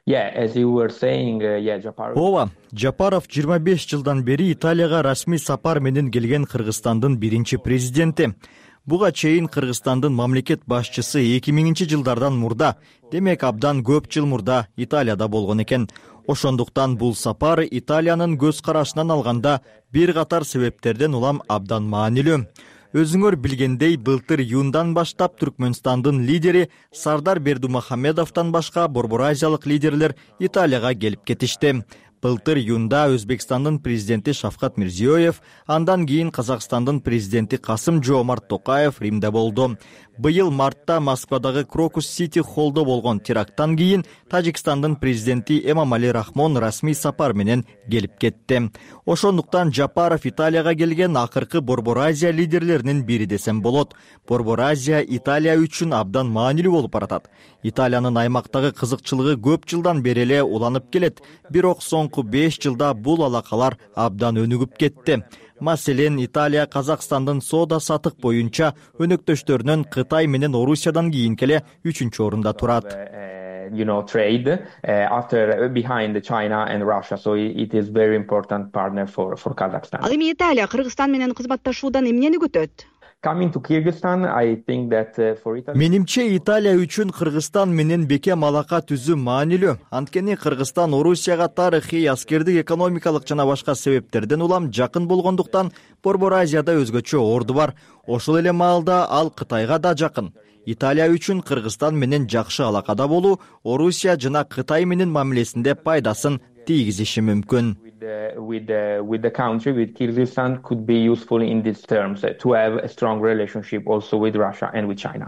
Ооба, Жапаров жыйырма беш жылдан бери Италияга расмий сапар менен келген Кыргызстандын биринчи президенти. Буга чейин Кыргызстандын мамлекет башчысы эки миңинчи жылдардан мурда, демек абдан көп жыл мурда Италияда болгон экен. Ошондуктан бул сапар Италиянын көз карашынан алганда бир катар себептерден улам абдан маанилүү. Өзүңөр билгендей, былтыр июндан баштап Түркмөнстандын лидери Сардар Бердумахамедовдон башка Борбор Азиялык лидерлер Италияга келип кетишти. Былтыр июнда Өзбекстандын президенти Шавкат Мирзиёев, андан кийин Казакстандын президенти Касым-Жомарт Токаев Римде болду. Быйыл мартта Москвадагы Крокус Сити холлдо болгон теракттан кийин Тажикстандын президенти Эмомали Рахмон расмий сапар менен келип кетти. Ошондуктан Жапаров Италияга келген акыркы Борбор Азия лидерлеринин бири десем болот. Борбор Азия Италия үчүн абдан маанилүү болуп баратат. Италиянын аймактагы кызыкчылыгы көп жылдан бери эле уланып келет. Бирок соңку беш жылда бул алакалар абдан өнүгүп кетти. Маселен, Италия Казакстандын соода сатык боюнча өнөктөштөрүнөн Кытай менен Орусиядан кийинки эле үчүнчү орунда турат. You know, trade uh, after behind China and Russia, so it is very important partner for for Kazakhstan. Ал эми Италия Кыргызстан менен кызматташуудан эмнени күтөт? Coming to Kyrgyzstan, I think that uh, for Italy... Менимче Италия үчүн Кыргызстан менен бекем алака түзүү маанилүү. Анткени Кыргызстан Орусияга тарыхый, аскердик, экономикалык жана башка себептерден улам жакын болгондуктан Борбор Азияда өзгөчө орду бар. Ошол эле маалда ал Кытайга да жакын. Италия үчүн Кыргызстан менен жакшы алакада болуу Орусия жана Кытай менен мамилесинде пайдасын тийгизиши мүмкүн. With the, with the country, with Kyrgyzstan, could be useful in these terms uh, to have a strong relationship also with Russia and with China.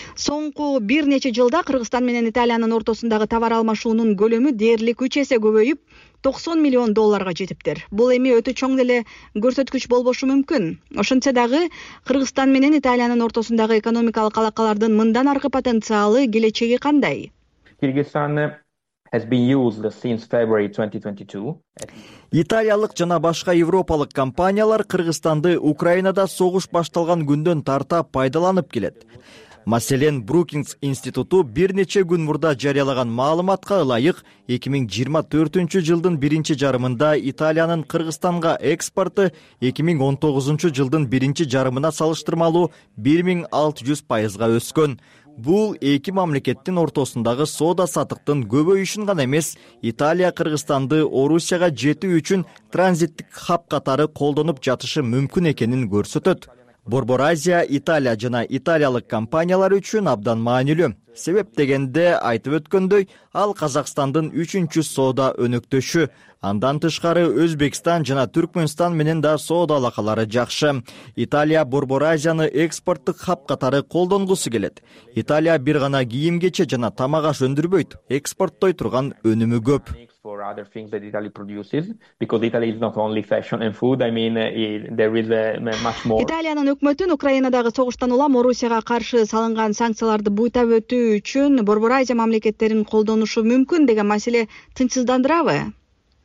Соңку бир нече жылда Кыргызстан менен Италиянын ортосундагы товар алмашуунун көлөмү дээрлик үч эсе көбөйүп, токсон миллион долларга жетиптир. Бул эми өтө чоң деле көрсөткүч болбошу мүмкүн. Ошентсе дагы Кыргызстан менен Италиянын ортосундагы экономикалык алакалардын мындан аркы потенциалы, келечеги кандай? Kyrgyzstan has been used since February twenty twenty-two. Италиялык жана башка европалык компаниялар Кыргызстанды Украинада согуш башталган күндөн тарта пайдаланып келет. Маселен, Brookings институту бир нече күн мурда жарыялаган маалыматка ылайык эки миң жыйырма төртүнчү жылдын биринчи жарымында Италиянын Кыргызстанга экспорты эки миң он тогузунчу жылдын биринчи жарымына салыштырмалуу бир миң алты жүз пайызга өскөн. Бул эки мамлекеттин ортосундагы соода сатыктын көбөйүшүн гана эмес, Италия Кыргызстанды Орусияга жетүү үчүн транзиттик хаб катары колдонуп жатышы мүмкүн экенин көрсөтөт. Борбор Азия Италия жана италиялык компаниялар үчүн абдан маанилүү. Себеп дегенде айтып өткөндөй, ал Казакстандын үчүнчү соода өнөктөшү. Андан тышкары Өзбекстан жана Түркмөнстан менен да соода алакалары жакшы. Италия Борбор Азияны экспорттук хаб катары колдонгусу келет. Италия бир гана кийим-кече жана тамак аш өндүрбөйт, экспорттой турган өнүмү көп. For other things that Italy produces, because Italy is not only fashion and food. I mean, uh, there is uh, much more. Италиянын өкмөтүн Украинадагы согуштан улам Орусияга каршы салынган санкцияларды буйтап өтүү үчүн Борбор Азия мамлекеттерин колдонушу мүмкүн деген маселе тынчсыздандырабы?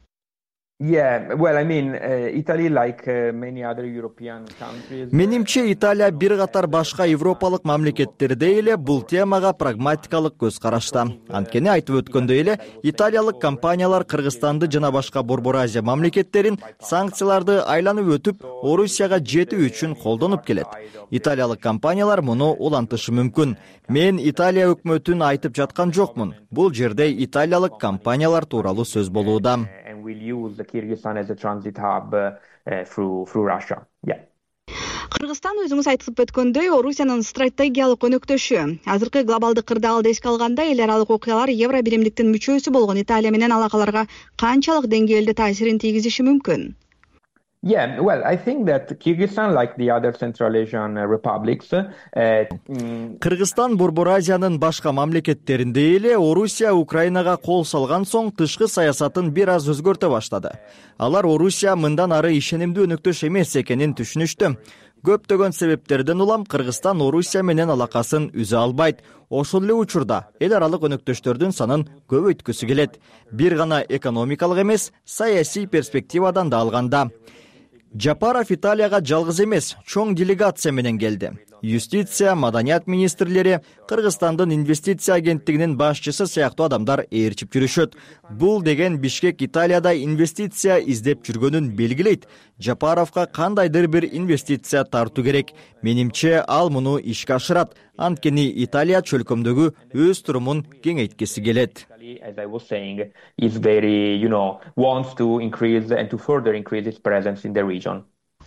Yeah, well, I mean, uh, Italy, like uh, many other European countries. Менимче Италия бир катар башка европалык мамлекеттердей эле бул темага прагматикалык көз карашта. Анткени айтып өткөндөй эле, италиялык компаниялар Кыргызстанды жана башка Борбор Азия мамлекеттерин санкцияларды айланып өтүп, Орусияга жетүү үчүн колдонуп келет. Италиялык компаниялар муну улантышы мүмкүн. Мен Италия өкмөтүн айтып жаткан жокмун. Бул жерде италиялык компаниялар тууралуу сөз болууда. Will use the Kyrgyzstan as a transit hub uh, uh, through through Russia. Yeah. Кыргызстан өзүңүз айтып өткөндөй, Орусиянын стратегиялык өнөктөшү. Азыркы глобалдык кырдаалды эске алганда, эл аралык окуялар Евро биримдиктин мүчөсү болгон Италия менен алакаларга канчалык деңгээлде таасирин тийгизиши мүмкүн? Yeah, well, I think that Kyrgyzstan, like the other Central Asian republics, Кыргызстан Борбор Азиянын башка мамлекеттеринде эле Орусия Украинага кол салган соң тышкы саясатын бир аз өзгөртө баштады. Алар Орусия мындан ары ишенимдүү өнөктөш эмес экенин түшүнүштү. Көптөгөн себептерден улам Кыргызстан Орусия менен алакасын үзө албайт. Ошол эле учурда эл аралык өнөктөштөрдүн санын көбөйткүсү келет. Бир гана экономикалык эмес, саясий перспективадан да алганда. Жапаров Италияга жалгыз эмес, чоң делегация менен келди. Юстиция, маданият министрлери, Кыргызстандын инвестиция агенттигинин башчысы сыяктуу адамдар ээрчип жүрүшөт. Бул деген Бишкек Италияда инвестиция издеп жүргөнүн белгилейт. Жапаровка кандайдыр бир инвестиция тартуу керек. Менимче ал муну ишке ашырат. Анткени Италия чөлкөмдөгү өз турумун кеңейткиси келет. As I was saying, is very, you know, wants to increase and to further increase its presence in the region.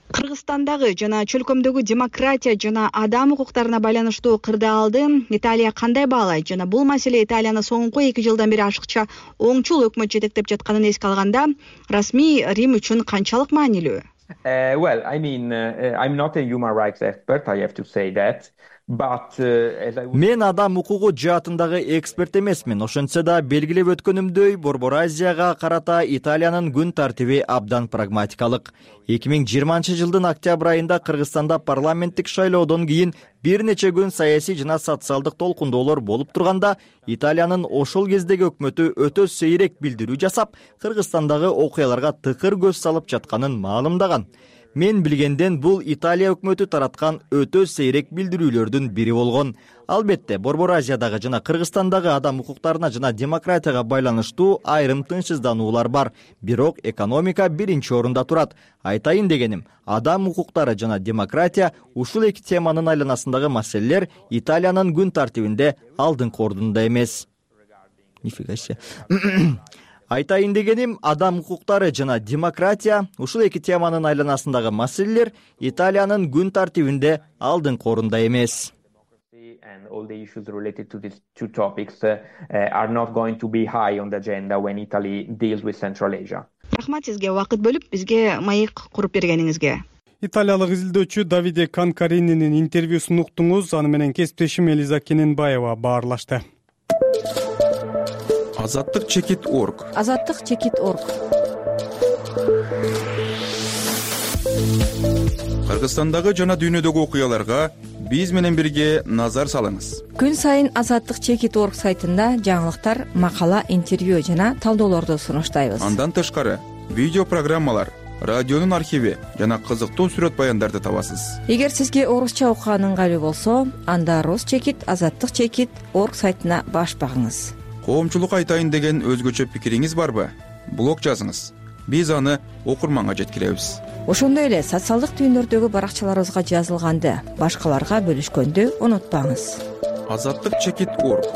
Кыргызстандагы жана чөлкөмдөгү демократия жана адам укуктарына байланыштуу кырдаалды Италия кандай баалайт жана бул маселе Италияны соңку эки жылдан бери ашыкча оңчул өкмөт жетектеп жатканын эске алганда расмий Рим үчүн канчалык маанилүү? Uh, well, I mean, uh, I'm not a human rights expert, I have to say that. But, uh, as I... Мен адам укугу жаатындагы эксперт эмесмин. Ошентсе да белгилеп өткөнүмдөй, Борбор Азияга карата Италиянын күн тартиби абдан прагматикалык. эки миң жыйырманчы жылдын октябрь айында Кыргызстанда парламенттик шайлоодон кийин бир нече күн саясий жана социалдык толкундоолор болуп турганда, Италиянын ошол кездеги өкмөтү өтө сейрек билдирүү жасап, Кыргызстандагы окуяларга тыкыр көз салып жатканын маалымдаган. Мен билгенден бул Италия өкмөтү тараткан өтө сейрек билдирүүлөрдүн бири болгон. Албетте, Борбор Азиядагы жана Кыргызстандагы адам укуктарына жана демократияга байланыштуу айрым тынчсыздануулар бар. Бирок экономика биринчи орунда турат. Айтайын дегеним, адам укуктары жана демократия ушул эки теманын айланасындагы маселелер Италиянын күн тартибинде алдыңкы ордунда эмес. Нифига себе. Айтайын дегеним, адам укуктары жана демократия ушул эки теманын айланасындагы маселелер Италиянын күн тартибинде алдыңкы орунда эмес. And all the issues related to these two topics uh, uh, are not going to be high on the agenda when Italy deals with Central Asia. Рахмат сизге убакыт бөлүп бизге маек куруп бергениңизге. Италиялык изилдөөчү Давиде Канкарининин интервьюсун уктуңуз. Аны менен кесиптешим Элиза Кененбаева баарлашты. Азаттык чекит точка орг. Азаттык чекит точка орг. Кыргызстандагы жана дүйнөдөгү окуяларга биз менен бирге назар салыңыз. Күн сайын Азаттык чекит точка орг сайтында жаңылыктар, макала, интервью жана талдоолорду сунуштайбыз. Андан тышкары видео программалар, радионун архиви жана кызыктуу сүрөт баяндарды табасыз. Эгер сизге орусча окуган ыңгайлуу болсо, анда Рус чекит, Азаттык чекит точка орг сайтына баш багыңыз. Коомчулук айтайын деген өзгөчө пикириңиз барбы? Блог жазыңыз. Биз аны окурманга жеткиребиз. Ошондой эле социалдык түйүндөрдөгү баракчаларыбызга жазылганды башкаларга бөлүшкөндү унутпаңыз. Азаттык чекит точка орг.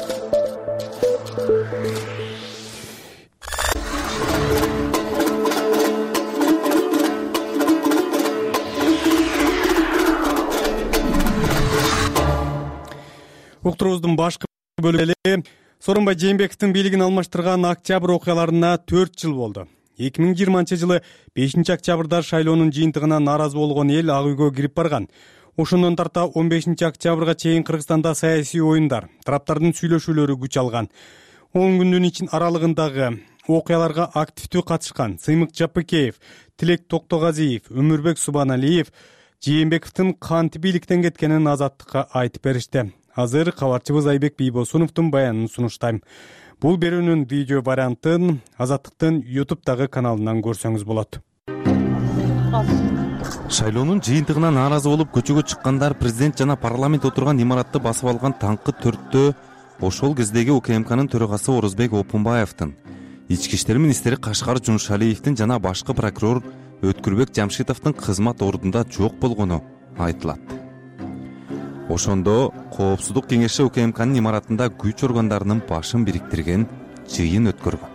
Уктуруубуздун башкы бөлүгү Сооронбай Жээнбековдун бийлигин алмаштырган октябрь окуяларына төрт жыл болду. эки миң жыйырманчы жылы бешинчи октябрда шайлоонун жыйынтыгына нааразы болгон эл ак үйгө кирип барган. Ошондон тарта он бешинчи октябрга чейин Кыргызстанда саясий оюндар, тараптардын сүйлөшүүлөрү күч алган. он күндүн ичин аралыгындагы окуяларга активдүү катышкан Сыймык Жапыкеев, Тилек Токтогазиев, Өмүрбек Субаналиев Жээнбековдун кантип бийликтен кеткенин Азаттыкка айтып беришти. Азыр кабарчыбыз Айбек Бийбосуновдун баянын сунуштайм. Бул берүүнүн видео вариантын Азаттыктын ютубтагы каналынан көрсөңүз болот. Шайлоонун жыйынтыгына нааразы болуп көчөгө чыккандар президент жана парламент отурган имаратты басып алган таңкы төрттө ошол кездеги УКМКнын төрагасы Орозбек Опунбаевдин, ички иштер министри Кашкар Жумшалиевдин жана башкы прокурор Өткүрбек Жамшитовдун кызмат ордунда жок болгону айтылат. Ошондо Коопсуздук кеңеши УКМКнын имаратында күч органдарынын башын бириктирген жыйын өткөргөн.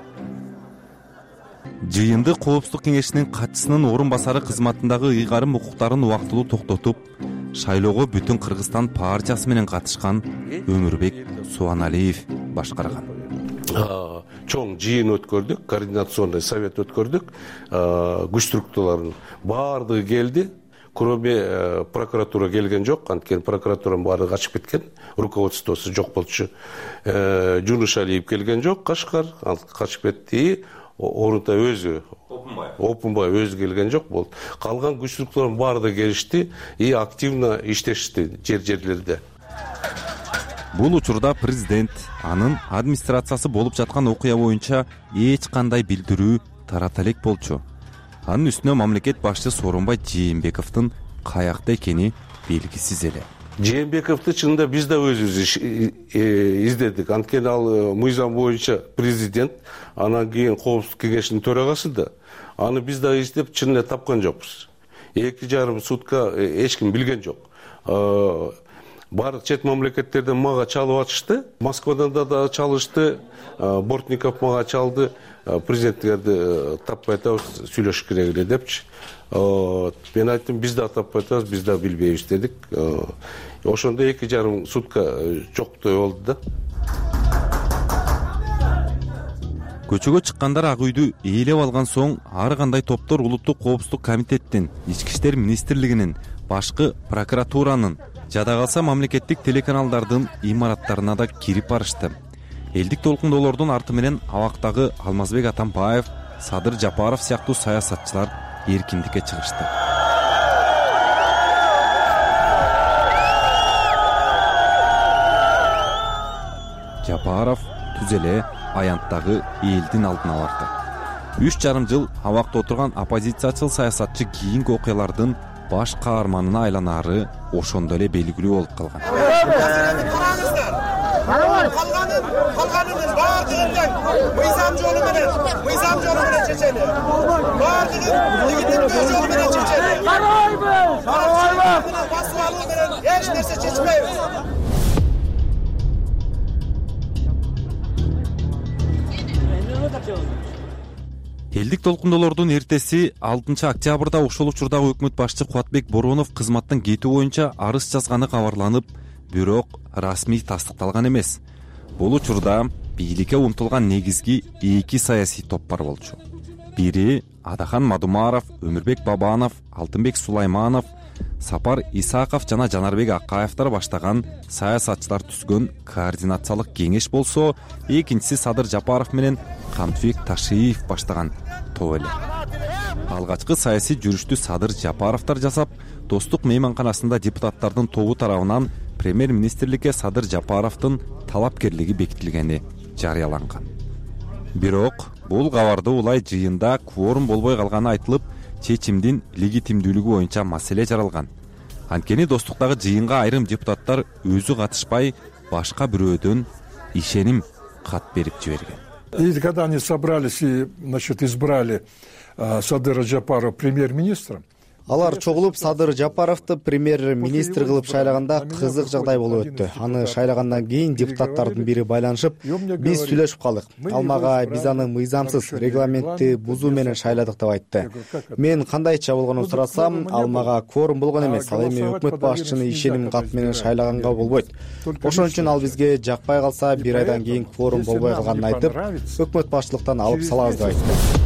Жыйынды Коопсуздук кеңешинин катчысынын орун басары кызматындагы ыйгарым укуктарын убактылуу токтотуп, шайлоого бүтүн Кыргызстан партиясы менен катышкан Өмүрбек Субаналиев башкарган. Чоң жыйын өткөрдүк, координационный совет өткөрдүк, күч структураларынын баардыгы келди. Кроме прокуратура келген жок, анткени прокуратуранын баары качып кеткен, руководствосу жок болчу. Жунушалиев келген жок, Кашкар качып кетти, орунда өзү Опунбай өзү келген жок болду. Калган күч структуралардын баары келишти и активно иштешти жер-жерлерде. Бул учурда президент анын администрациясы болуп жаткан окуя боюнча эч кандай билдирүү тарата элек болчу. Анын үстүнө мамлекет башчысы Сооронбай Жээнбековдун каякта экени белгисиз эле. Жээнбековду чынында биз да өзүбүз издедик. Анткени ал мыйзам боюнча президент, анан кийин Коопсуздук кеңешинин төрагасы да. Аны биз да издеп чын эле тапкан жокпуз. Эки жарым сутка эч ким билген жок. баардык чет мамлекеттерден мага чалып атышты. Москвадан да чалышты. Бортников мага чалды. Президенттерди таппай атабыз, сүйлөшүш керек эле депчи. Мен айттым, биз да таппай атабыз, биз да билбейбиз дедик. Ошондо эки жарым сутка жоктой болду да. Көчөгө чыккандар ак үйдү ээлеп алган соң ар кандай топтор улуттук коопсуздук комитеттин, ички иштер министрлигинин, башкы прокуратуранын, жада калса мамлекеттик телеканалдардын имараттарына да кирип барышты. Элдик толкундоолордун арты менен абактагы Алмазбек Атамбаев, Садыр Жапаров сыяктуу саясатчылар эркиндикке чыгышты. Жапаров түз эле аянттагы элдин алдына барды. Үч жарым жыл абакта отурган оппозициячыл саясатчы кийинки окуялардын баш каарманына айланары ошондо эле белгилүү болуп калган. Калганыңыз баардыгын мыйзам жолу менен, мыйзам жолу менен чечели. Баардыгын легитимдүү жолу менен чечели. Карабайбыз, карабайбыз. Басып алуу менен эч нерсе чечпейбиз. Элдик толкундоолордун эртеси алтынчы октябрда ошол учурдагы өкмөт башчы Кубатбек Боронов кызматтан кетүү боюнча арыз жазганы кабарланып, бирок расмий тастыкталган эмес. Бул учурда бийликке умтулган негизги эки саясий топ бар болчу. Бири Адахан Мадумаров, Өмүрбек Бабанов, Алтынбек Сулайманов, Сапар Исаков жана Жанарбек Акаевдер баштаган саясатчылар түзгөн координациялык кеңеш болсо, экинчиси Садыр Жапаров менен Кантбек Ташиев баштаган топ эле. Алгачкы саясий жүрүштү Садыр Жапаровдор жасап, Достук мейманканасында депутаттардын тобу тарабынан премьер-министрликке Садыр Жапаровдун талапкерлиги бекитилгени жарыяланган. Бирок бул кабарды улай жыйында кворум болбой калганы айтылып, чечимдин легитимдүүлүгү боюнча маселе жаралган. Анткени Достуктагы жыйынга айрым депутаттар өзү катышпай, башка бирөөдөн ишеним кат берип жиберген. И когда они собрались и, значит, избрали Садыра Жапарова премьер-министром, алар чогулуп Садыр Жапаровду премьер-министр кылып шайлаганда кызык жагдай болуп өттү. Аны шайлагандан кийин депутаттардын бири байланышып, биз сүйлөшүп калдык. Ал мага биз аны мыйзамсыз, регламентти бузуу менен шайладык деп айтты. Мен кандайча болгонун сурасам, ал мага кворум болгон эмес. Ал эми өкмөт башчыны ишеним кат менен шайлаганга болбойт. Ошон үчүн ал бизге жакпай калса, бир айдан кийин кворум болбой калганын айтып, өкмөт башчылыктан алып салабыз деп айтты.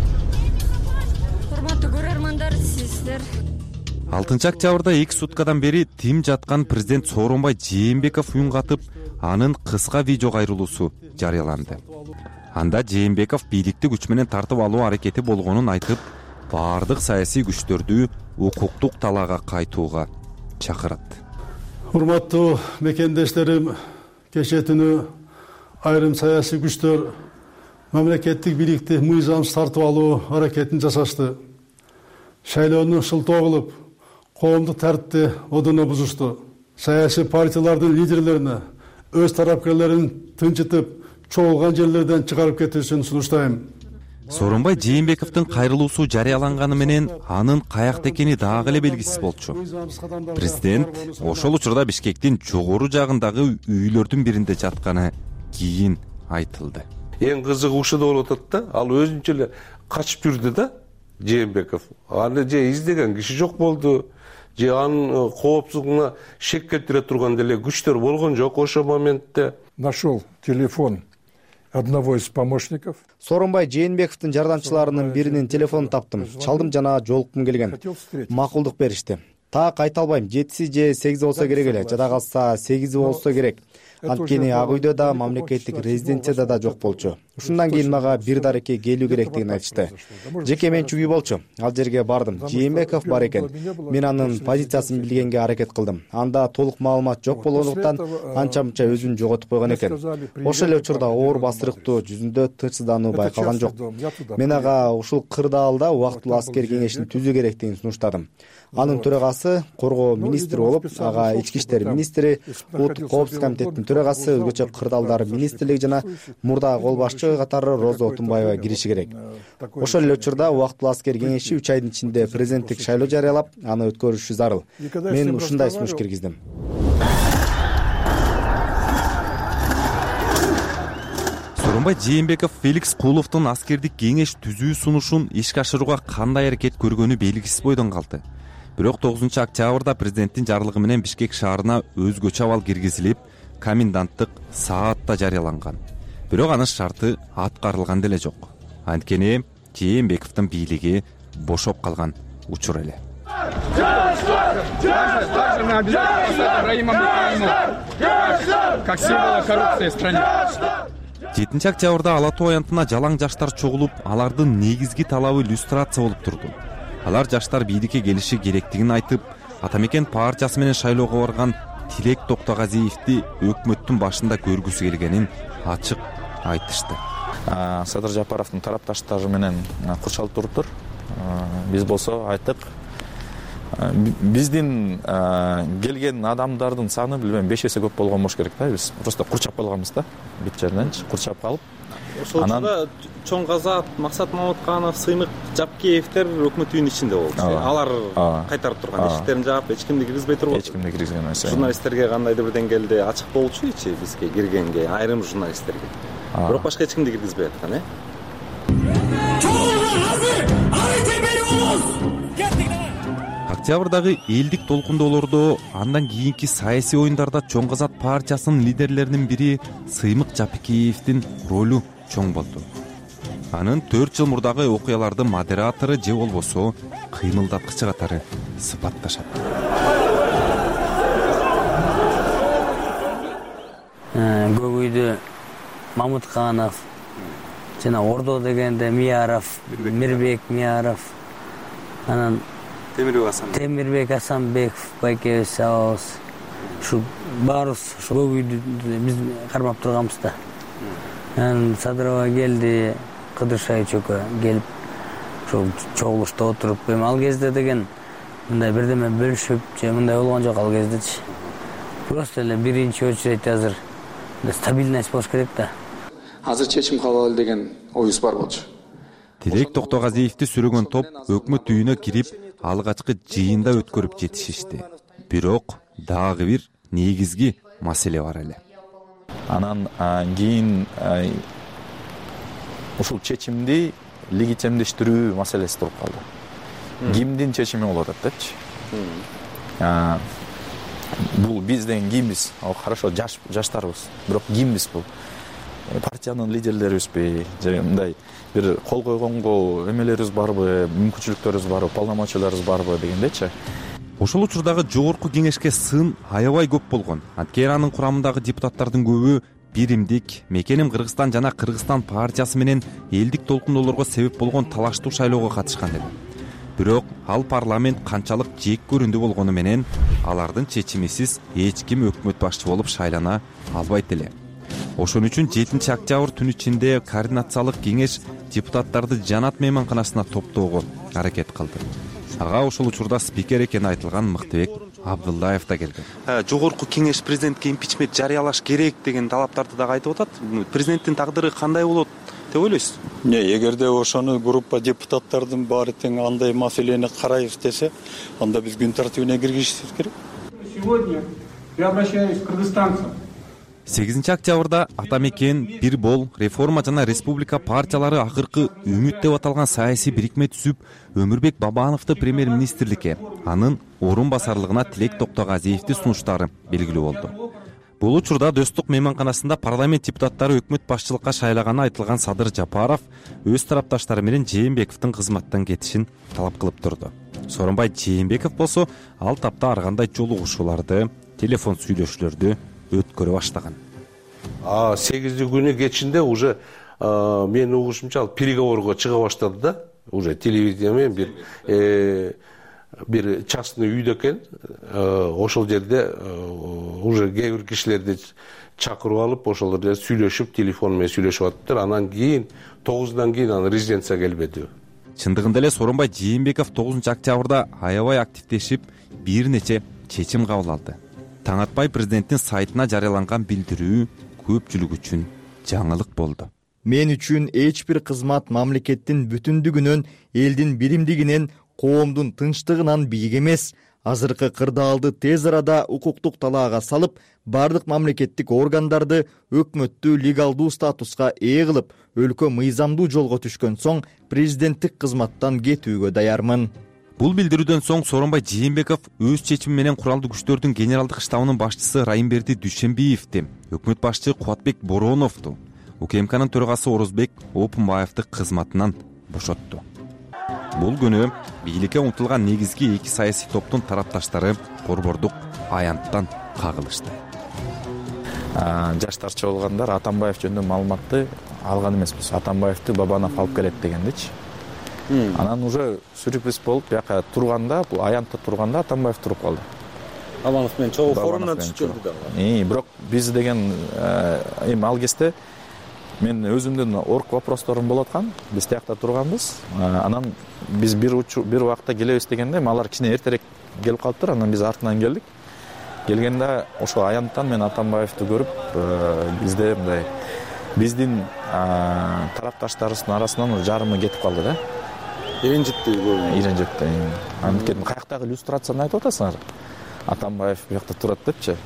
алтынчы октябрда эки суткадан бери тим жаткан президент Сооронбай Жээнбеков үн катып, анын кыска видео кайрылуусу жарыяланды. Анда Жээнбеков бийликти күч менен тартып алуу аракети болгонун айтып, баардык саясий күчтөрдү укуктук талаага кайтууга чакырат. Урматтуу мекендештерим, кечээ түнү айрым саясий күчтөр мамлекеттик бийликти мыйзамсыз тартып алуу аракетин жасашты. Шайлоону шылтоо кылып, коомдук тартипти одуна бузушту. Саясий партиялардын лидерлерине өз тарапкерлерин тынчытып, чогулган жерлерден чыгарып кетүүсүн сунуштайм. Сооронбай Жээнбековдун кайрылуусу жарыяланганы менен анын каякта экени дагы эле белгисиз болчу. Президент ошол учурда Бишкектин жогору жагындагы үйлөрдүн биринде жатканы кийин айтылды. Эң кызыгы ушуда болуп атат да, ал өзүнчө эле качып жүрдү да. Жээнбеков аны же издеген киши жок болду, же анын коопсуздугуна шек келтире турган деле күчтөр болгон жок ошол моментте. Нашел телефон одного из помощников. Сооронбай Жээнбековдун жардамчыларынын биринин телефонун таптым. Чалдым жана жолуккум келген. Макулдук беришти. Так айта албайм, жетиси же сегизи болсо керек эле, жада калса сегизи болсо керек. Анткени ак үйдө да, мамлекеттик резиденцияда да жок болчу. Ушундан кийин мага бир дарекке келүү керектигин айтышты. Жеке менчик үй болчу. Ал жерге бардым. Жээнбеков бар экен. Мен анын позициясын билгенге аракет кылдым. Анда толук маалымат жок болгондуктан анча-мынча өзүн жоготуп койгон экен. Ошол эле учурда оор басырыктуу, жүзүндө тынчсыздануу байкалган жок. Мен ага ушул кырдаалда убактылуу аскер кеңешин түзүү керектигин сунуштадым. Анын төрагасы коргоо министри болуп, ага ички иштер министри, улуттук коопсуздук комитетинин төрагасы, өзгөчө кырдаалдар министрлиги жана мурда кол башчы катары Роза Отунбаева кириши керек. Ошол эле учурда убактылуу аскер кеңеши үч айдын ичинде президенттик шайлоо жарыялап, аны өткөрүшү зарыл. Мен ушундай сунуш киргиздим. сооронбай Жээнбеков Феликс Кууловдун аскердик кеңеш түзүү сунушун ишке ашырууга кандай аракет көргөнү белгисиз бойдон калды. Бирок тогузунчу октябрда президенттин жарлыгы менен Бишкек шаарына өзгөчө абал киргизилип, коменданттык саат да жарыяланган. Бирок анын шарты аткарылган деле жок. Анткени Жээнбековдун бийлиги бошоп калган учур эле. жетинчи октябрда Ала Тоо аянтына жалаң жаштар чогулуп, алардын негизги талабы люстрация болуп турду. Алар жаштар бийликке келиши керектигин айтып, Ата Мекен партиясы менен шайлоого барган Тилек Токтогазиевди өкмөттүн башында көргүсү келгенин ачык айтышты. Садыр Жапаровдун тарапташтары менен курчалып туруптур. Биз болсо айттык, биздин келген адамдардын саны билбейм беш эсе көп болгон болуш керек да. Биз просто курчап калганбыз да. Бит жерденчи курчап калып. Ошол учурда Чоң Казат, Максат Маматканов, Сыймык Жапкеевдер өкмөт үйүнүн ичинде болду. Алар кайтарып турган, эшиктерин жаап, эч кимди киргизбей турбу. Эч кимди киргизген эмес. Журналисттерге кандайдыр бир деңгээлде ачык болчу ичи бизге киргенге, айрым журналисттерге. Бирок башка эч кимди киргизбей аткан, э? Октябрдагы элдик толкундоолордо, андан кийинки саясий оюндарда Чоң Казат партиясынын лидерлеринин бири Сыймык Жапкеевдин ролу чоң болду. Анын төрт жыл мурдагы окуялардын модератору же болбосо кыймылдаткычы катары сыпатташат. Көк үйдө Мамутканов, жана Ордо дегенде Мияров, Мирбек Мияров, анан Темирбек Асанбеков, Темирбек Асанбеков, байкебиз абыз. Ушу баарыбыз ушу көк үйдү биз кармап турганбыз да. Анан Садырова келди, Кыдыршай чөкө келип, ошол чогулушта отуруп, эми ал кезде деген мындай бирдеме бөлүшүп, же мындай болгон жок ал кездечи. Просто эле биринчи очередь азыр стабильность болуш керек да. Азыр чечим кабыл деген оюбуз бар болчу. Тилек Токтогазиевди сүрөгөн топ өкмөт үйүнө кирип, алгачкы жыйында өткөрүп жетишишти. Бирок дагы бир негизги маселе бар эле. Анан кийин ушул чечимди легитимдештирүү маселеси туруп калды. Кимдин чечими болуп атат депчи. Бул бизден кимбиз? Хорошо, жаш жаштарбыз. Бирок кимбиз бул? Партиянын лидерлерибизби? Же мындай бир кол койгонго эмелерибиз барбы, мүмкүнчүлүктөрүбүз барбы, полномочияларыбыз барбы дегендечи. Ошол учурдагы жогорку кеңешке сын аябай көп болгон. Анткени анын курамындагы депутаттардын көбү биримдик, Мекеним Кыргызстан жана Кыргызстан партиясы менен элдик толкундоолорго себеп болгон талаштуу шайлоого катышкан эле. Бирок ал парламент канчалык жек көрүндү болгону менен алардын чечимисиз эч ким өкмөт башчы болуп шайлана албайт эле. Ошон үчүн жетинчи октябрь түнү ичинде координациялык кеңеш депутаттарды Жанат мейманканасына топтоого аракет кылды. Ага ошол учурда спикер экени айтылган Мыктыбек Абдуллаев да келген. Жогорку кеңеш президентке импичмент жарыялаш керек деген талаптарды дагы айтып атат. Президенттин тагдыры кандай болот деп ойлойсуз? Не, эгерде ошону группа депутаттардын баары тең андай маселени карайбыз десе, анда биз күн тартибине киргизишибиз керек. Сегодня я обращаюсь к кыргызстанцам. сегизинчи октябрда Ата Мекен, Бир Бол, Реформа жана Республика партиялары акыркы Үмүт деп аталган саясий бирикме түзүп, Өмүрбек Бабановду премьер-министрликке, анын орун басарлыгына Тилек Токтогазиевди сунуштары белгилүү болду. Бул учурда Достук мейманканасында парламент депутаттары өкмөт башчылыкка шайлаганы айтылган Садыр Жапаров өз тарапташтары менен Жээнбековдун кызматтан кетишин талап кылып турду. Сооронбай Жээнбеков болсо ал тапта ар кандай жолугушууларды, телефон сүйлөшүүлөрдү өткөрө баштаган. А сегизинчи күнү кечинде уже менин угушумча ал переговорго чыга баштады да. Уже телевидение менен бир бир частный үйдө экен. Ошол жерде уже кээ бир кишилерди чакырып алып, ошол жерде сүйлөшүп, телефон менен сүйлөшүп атыптыр. Анан кийин тогуздан кийин анын резиденцияга келбеди. Чындыгында эле Сооронбай Жээнбеков тогузунчу октябрда аябай активдешип, бир нече чечим кабыл алды. Таң атпай президенттин сайтына жарыяланган билдирүү көпчүлүк үчүн жаңылык болду. Мен үчүн эч бир кызмат мамлекеттин бүтүндүгүнөн, элдин биримдигинен, коомдун тынчтыгынан бийик эмес. азыркы кырдаалды тез арада укуктук талаага салып, бардык мамлекеттик органдарды өкмөттүү легалдуу статуска ээ кылып, өлкө мыйзамдуу жолго түшкөн соң президенттик кызматтан кетүүгө даярмын. Бул билдирүүдөн соң Сооронбай Жээнбеков өз чечими менен куралдуу күчтөрдүн генералдык штабынын башчысы Райымберди Дүйшөнбиевди, өкмөт башчы Кубатбек Бороновду, УКМКнын төрагасы Орозбек Опунбаевди кызматынан бошотту. Бул күнү бийликке умтулган негизги эки саясий топтун тарапташтары борбордук аянттан кагылышты. Жаштарча болгондар Атамбаев жөнүндө маалыматты алган эмеспиз. Атамбаевди Бабанов алып келет дегендичи. Анан уже сюрприз болуп, бияка турганда, бул аянтта турганда Атамбаев туруп калды. Бабанов менен чогуу форумдан түшүп келди дагы. Бирок биз деген эми ал кезде мен өзүмдүн орг вопросторум болуп аткан. Биз тиякта турганбыз. Анан биз бир бир убакта келебиз дегенде, алар кичине эртерээк келип калыптыр. Анан биз артынан келдик. Келгенде ошо аянттан мен Атамбаевди көрүп, бизде мындай биздин тарапташтарыбыздын арасынан жарымы кетип калды да. Ренжитти көбү. Ренжитти. Анткени каяктагы иллюстрацияны айтып атасыңар. Атамбаев буякта турат депчи.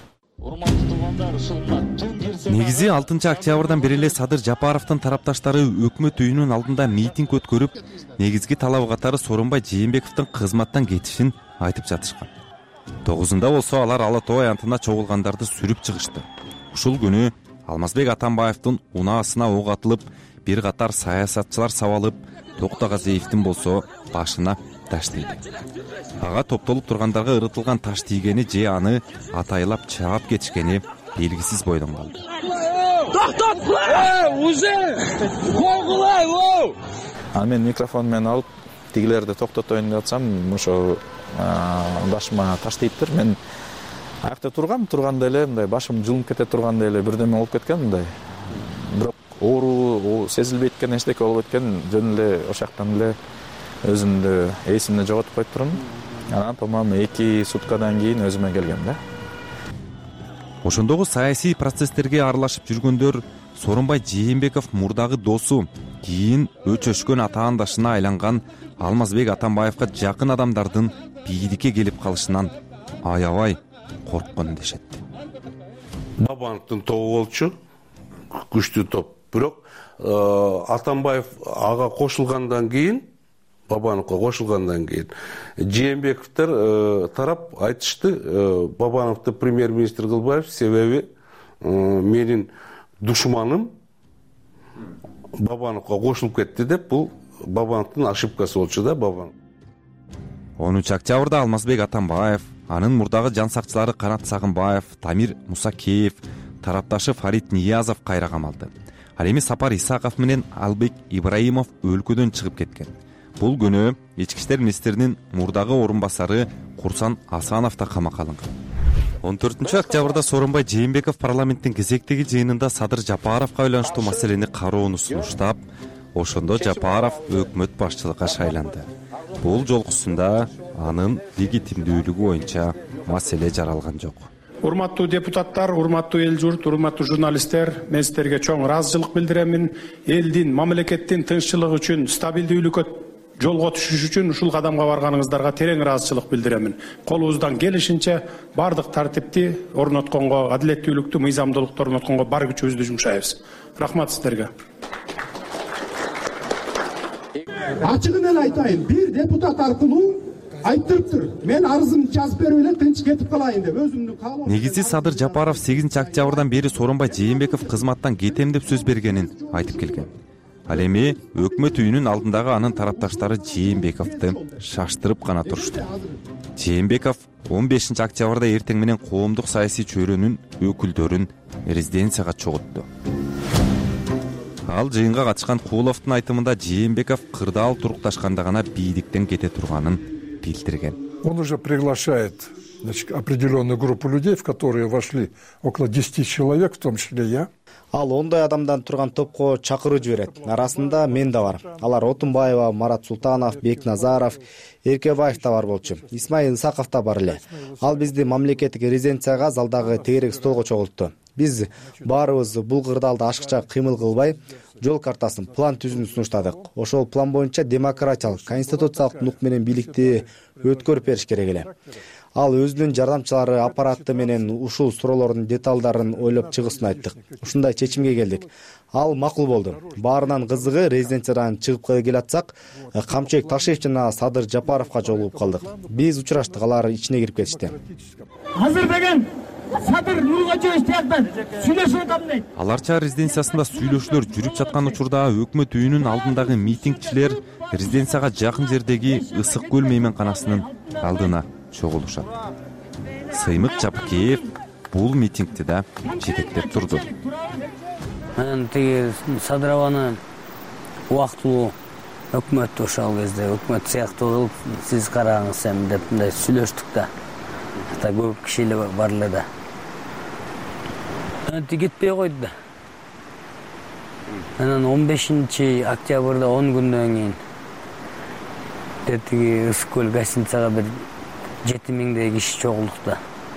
Негизи алтынчы октябрдан бери эле Садыр Жапаровдун тарапташтары өкмөт үйүнүн алдында митинг өткөрүп, негизги талабы катары Сооронбай Жээнбековдун кызматтан кетишин айтып жатышкан. тогузунда болсо алар Ала Тоо аянтына чогулгандарды сүрүп чыгышты. Ушул күнү Алмазбек Атамбаевдин унаасына ок атылып, бир катар саясатчылар сабалып, Токтогазиевдин болсо башына таш тийди. Ага топтолуп тургандарга ырытылган таш тийгени же аны атайлап чаап кетишкени белгисиз бойдон калды. Токтот кулай! Уже! Койгулай, лоо! А мен микрофон менен алып, тигилерди токтотоюн деп атсам, ошо башыма таш тийиптир. Мен аякта тургам, турганда эле мындай башым жылынып кете турганда эле бирдеме болуп кеткен мындай. Бирок оору сезилбейт экен, эчтеке болуп кеткен, жөн эле ошактан эле өзүмдү эсимди жоготуп коюп турдум. Анан по-моему эки суткадан кийин өзүмө келгем да. Ошондогу саясий процесстерге аралашып жүргөндөр Сооронбай Жээнбеков мурдагы досу, кийин өчөшкөн атаандашына айланган Алмазбек Атамбаевга жакын адамдардын бийликке келип калышынан аябай корккон дешет. Бабановдун тобу болчу, күчтүү топ. Бирок Атамбаев ага кошулгандан кийин, Бабановго кошулгандан кийин Жээнбековдор тарап айтышты, Бабановду премьер-министр кылбайбыз, себеби менин душманым Бабановго кошулуп кетти деп, бул Бабановдун ошибкасы болчу да, Бабанов. онунчу октябрда Алмазбек Атамбаев, анын мурдагы жан сакчылары Канат Сагынбаев, Тамир Мусакеев, тарапташы Фарид Ниязов кайра камалды. Ал эми Сапар Исаков менен Албек Ибраимов өлкөдөн чыгып кеткен. Бул күнү Ички иштер министринин мурдагы орун басары Курсан Асанов да камакка алынган. он төртүнчү октябрда Сооронбай Жээнбеков парламенттин кезектеги жыйынында Садыр Жапаровго байланыштуу маселени кароону сунуштап, ошондо Жапаров өкмөт башчылыкка шайланды. Бул жолкусунда анын легитимдүүлүгү боюнча маселе жаралган жок. Урматтуу депутаттар, урматтуу эл журт, урматтуу журналисттер, мен сиздерге чоң ыраазычылык билдиремин. Элдин, мамлекеттин тынччылыгы үчүн, стабилдүүлүккө жолго түшүш үчүн ушул кадамга барганыңыздарга терең ыраазычылык билдиремин. Колубуздан келишинче бардык тартипти орнотконго, адилеттүүлүктү, мыйзамдуулукту орнотконго бар күчүбүздү жумшайбыз. Рахмат сиздерге. Ачыгын эле айтайын, бир депутат аркылуу айттырыптыр. Мен арызымды жазып берип эле тынч кетип калайын деп өзүмдүн каалоом. Негизи Садыр Жапаров сегизинчи октябрдан бери Сооронбай Жээнбеков кызматтан кетем деп сөз бергенин айтып келген. Ал эми өкмөт үйүнүн алдындагы анын тарапташтары Жээнбековду шаштырып гана турушту. Жээнбеков он бешинчи октябрда эртең менен коомдук саясий чөйрөнүн өкүлдөрүн резиденцияга чогултту. Ал жыйынга катышкан Кууловдун айтымында Жээнбеков кырдаал турукташканда гана бийликтен кете турганын билдирген. Он уже приглашает, значит, определенную группу людей, в которые вошли около десяти человек, в том числе я. Ал ондай адамдан турган топко чакыруу жиберет. Арасында мен да бар. Алар Отунбаева, Марат Султанов, Бекназаров, Эркебаев да бар болчу. Исмаил Исаков да бар эле. Ал бизди мамлекеттик резиденцияга залдагы тегерек столго чогултту. Биз баарыбыз бул кырдаалда ашыкча кыймыл кылбай, жол картасын, план түзүүнү сунуштадык. Ошол план боюнча демократиялык, конституциялык нук менен бийликти өткөрүп бериш керек эле. Ал өзүнүн жардамчылары аппараты менен ушул суроолордун деталдарын ойлоп чыгысын айттык. Ушундай чечимге келдик. Ал макул болду. Баарынан кызыгы, резиденциядан чыгып келатсак, Камчыбек Ташиев жана Садыр Жапаровго жолугуп калдык. Биз учураштык, алар ичине кирип кетишти. Азыр деген Садыр Нургожоевич тияктан сүйлөшүп атам дейт. Аларча резиденциясында сүйлөшүүлөр жүрүп жаткан учурда өкмөт үйүнүн алдындагы митингчилер резиденцияга жакын жердеги Ысык көл мейманканасынын алдына чогулушат. Сыймык Жапкеев бул митингти да жетектеп турду. Мен тиги Садырованы убактылуу өкмөт ошол кезде өкмөт сыяктуу кылып сиз караңыз эми деп мындай сүйлөштүк да. Ата көп киши эле бар эле да. Анан кетпей койду да. Анан он бешинчи октябрда он күндөн кийин тиги Ысык көл гостиницага бир жети миңдей киши чогулдук да.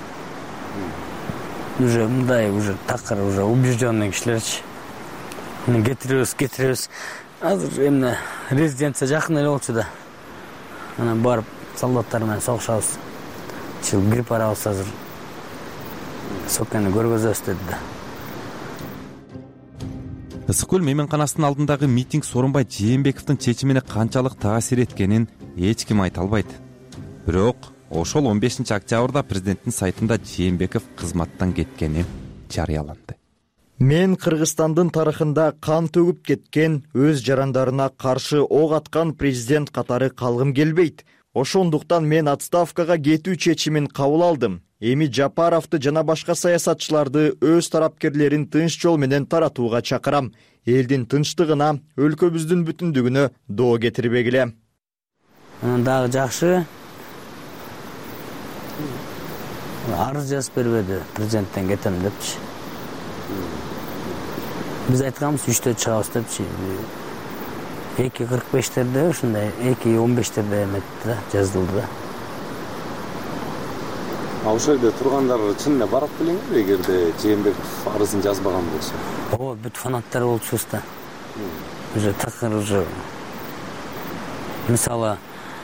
Уже мындай уже такыр уже убежденный кишилерчи. Кетиребиз, кетиребиз. Азыр эмне резиденция жакын эле болчу да. Анан барып солдаттар менен согушабыз. Чыл кирип барабыз азыр. Соккени көргөзөбүз деди да. Ысык көл мейманканасынын алдындагы митинг Сооронбай Жээнбековдун чечимине канчалык таасир эткенин эч ким айта албайт. Бирок ошол он бешинчи октябрда президенттин сайтында Жээнбеков кызматтан кеткени жарыяланды. Мен Кыргызстандын тарыхында кан төгүп кеткен, өз жарандарына каршы ок аткан президент катары калгым келбейт. Ошондуктан мен отставкага кетүү чечимин кабыл алдым. Эми Жапаровду жана башка саясатчыларды өз тарапкерлерин тынч жол менен таратууга чакырам. Элдин тынчтыгына, өлкөбүздүн бүтүндүгүнө доо кетирбегиле. Анан дагы жакшы арыз жазып бербеди президенттен кетем депчи. Биз айтканбыз үчтө чыгабыз депчи. эки кырк бештерде ушундай эки он бештерде эметти да, жаздылды да. А ошол жерде тургандар чын эле барат белеңби, эгерде Жээнбеков арызын жазбаган болсо? Ооба, бүт фанаттар болчубуз да. Уже такыр уже мисалы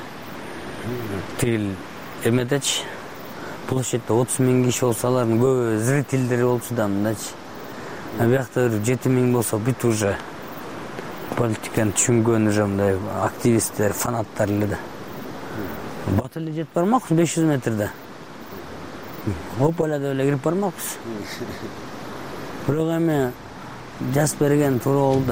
тил эмедечи площадьте отуз миң киши болсо алардын көбү зрительдери болчу да мындачы. А биякта жети миң болсо бүт уже политиканы түшүнгөн уже мындай активисттер, фанаттар эле да. Бат эле жетип бармакпыз беш жүз метрде. Оп эле деп эле кирип бармакпыз. Бирок эми жазып берген туура болду.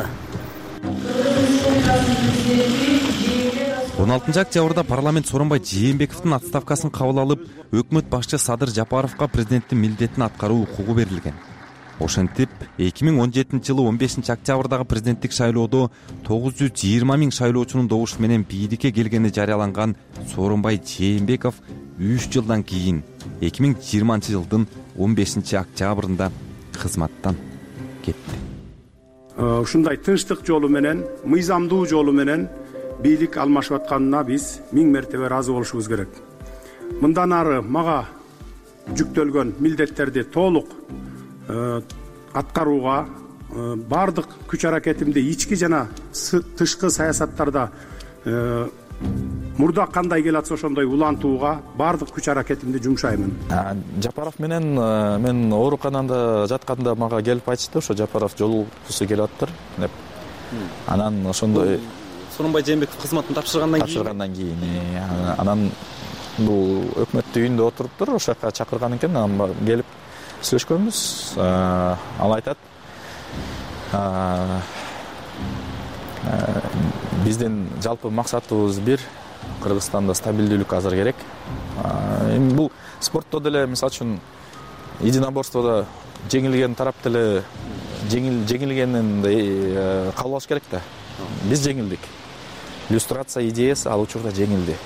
он алтынчы октябрда парламент Сооронбай Жээнбековдун отставкасын кабыл алып, өкмөт башчы Садыр Жапаровго президенттин милдетин аткаруу укугу берилген. Ошентип, эки миң он жетинчи жылы он бешинчи октябрдагы президенттик шайлоодо тогуз жүз жыйырма миң шайлоочунун добушу менен бийликке келгени жарыяланган Сооронбай Жээнбеков үч жылдан кийин эки миң жыйырманчы жылдын он бешинчи октябрында кызматтан кетти. Ушундай тынчтык жолу менен, мыйзамдуу жолу менен бийлик алмашып атканына биз миң мертебе ыраазы болушубуз керек. Мындан ары мага жүктөлгөн милдеттерди толук аткарууга, бардык күч аракетимди ички жана тышкы саясаттарда мурда кандай келатса ошондой улантууга бардык күч аракетимди жумшаймын. Жапаров менен мен ооруканада жатканда мага келип айтышты, ошо Жапаров жолугусу келип атыптыр деп. Анан ошондой Сооронбай Жээнбеков кызматын тапшыргандан кийин тапшыргандан кийин анан бул өкмөт үйүндө отуруптур, ошол жака чакырган экен, анан келип сүйлөшкөнбүз. Ал айтат, биздин жалпы максатыбыз бир, Кыргызстанда стабилдүүлүк азыр керек. Эми бул спортто деле, мисалы үчүн, единоборстводо жеңилген тарап деле жеңилгенин кабыл алыш керек да. Биз жеңилдик. Иллюстрация идеясы ал учурда жеңилди.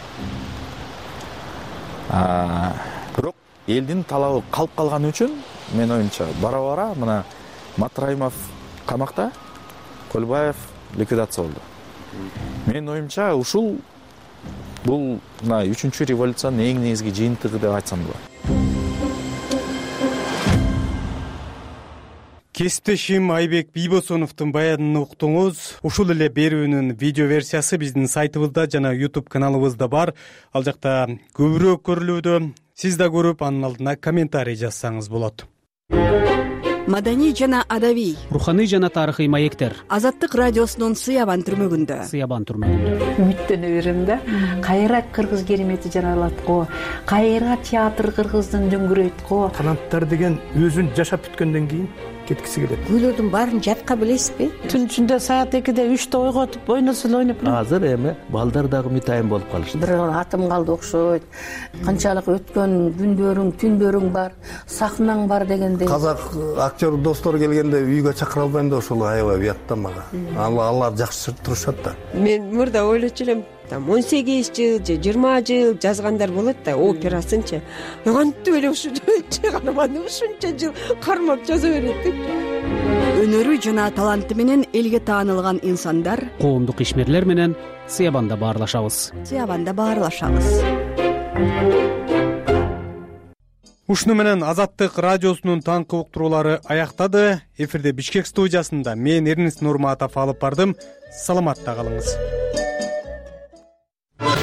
Бирок элдин талабы калып калган үчүн, мен оюмча, бара-бара мына Матраимов камакта, Көлбаев ликвидация болду. Мен оюмча, ушул бул мына үчүнчү революциянын эң негизги жыйынтыгы деп айтсам болот. кесиптешим Айбек Бийбосоновдун баянын уктуңуз. Ушул эле берүүнүн видео версиясы биздин сайтыбызда жана YouTube каналыбызда бар. Ал жакта көбүрөөк көрүлүүдө. Сиз да көрүп, анын алдына комментарий жазсаңыз болот. Маданий жана адабий, руханий жана тарыхый маектер. Азаттык радиосунун Сыябан түрмөгүндө. Сыябан түрмөгүндө. Үмүттөнө берем да. Кайра кыргыз керемети жаралат го. Кайра театр кыргыздын дөңгүрөйт го. Канаттар деген өзүн жашап бүткөндөн кийин кеткиси келет. Күйлөрдүн баарын жатка билесизби? Түн ичинде саат экиде үчтө ойготуп ойносул ойноп. Азыр эми балдар дагы мытайын болуп калышты. Бир атым калды окшойт. Канчалык өткөн күндөрүң, түндөрүң бар, сахнаң бар дегендей. Казак актер достор келгенде үйгө чакыра албайм да ошол аябай уятта мага. Алар жакшы турушат да. Мен мурда ойлочу элем, он сегиз жыл же жыйырма жыл жазгандар болот да, операсынчы. Кантип эле ушул чыгарманы ушунча жыл кармап жаза берет деп. Өнөрү жана таланты менен элге таанылган инсандар, коомдук ишмерлер менен Сыябанда баарлашабыз. Сыябанда баарлашабыз. Ушуну менен Азаттык радиосунун таңкы уктуруулары аяктады. Эфирде Бишкек студиясында мен Эрнест Нурматов алып бардым. Саламатта калыңыз.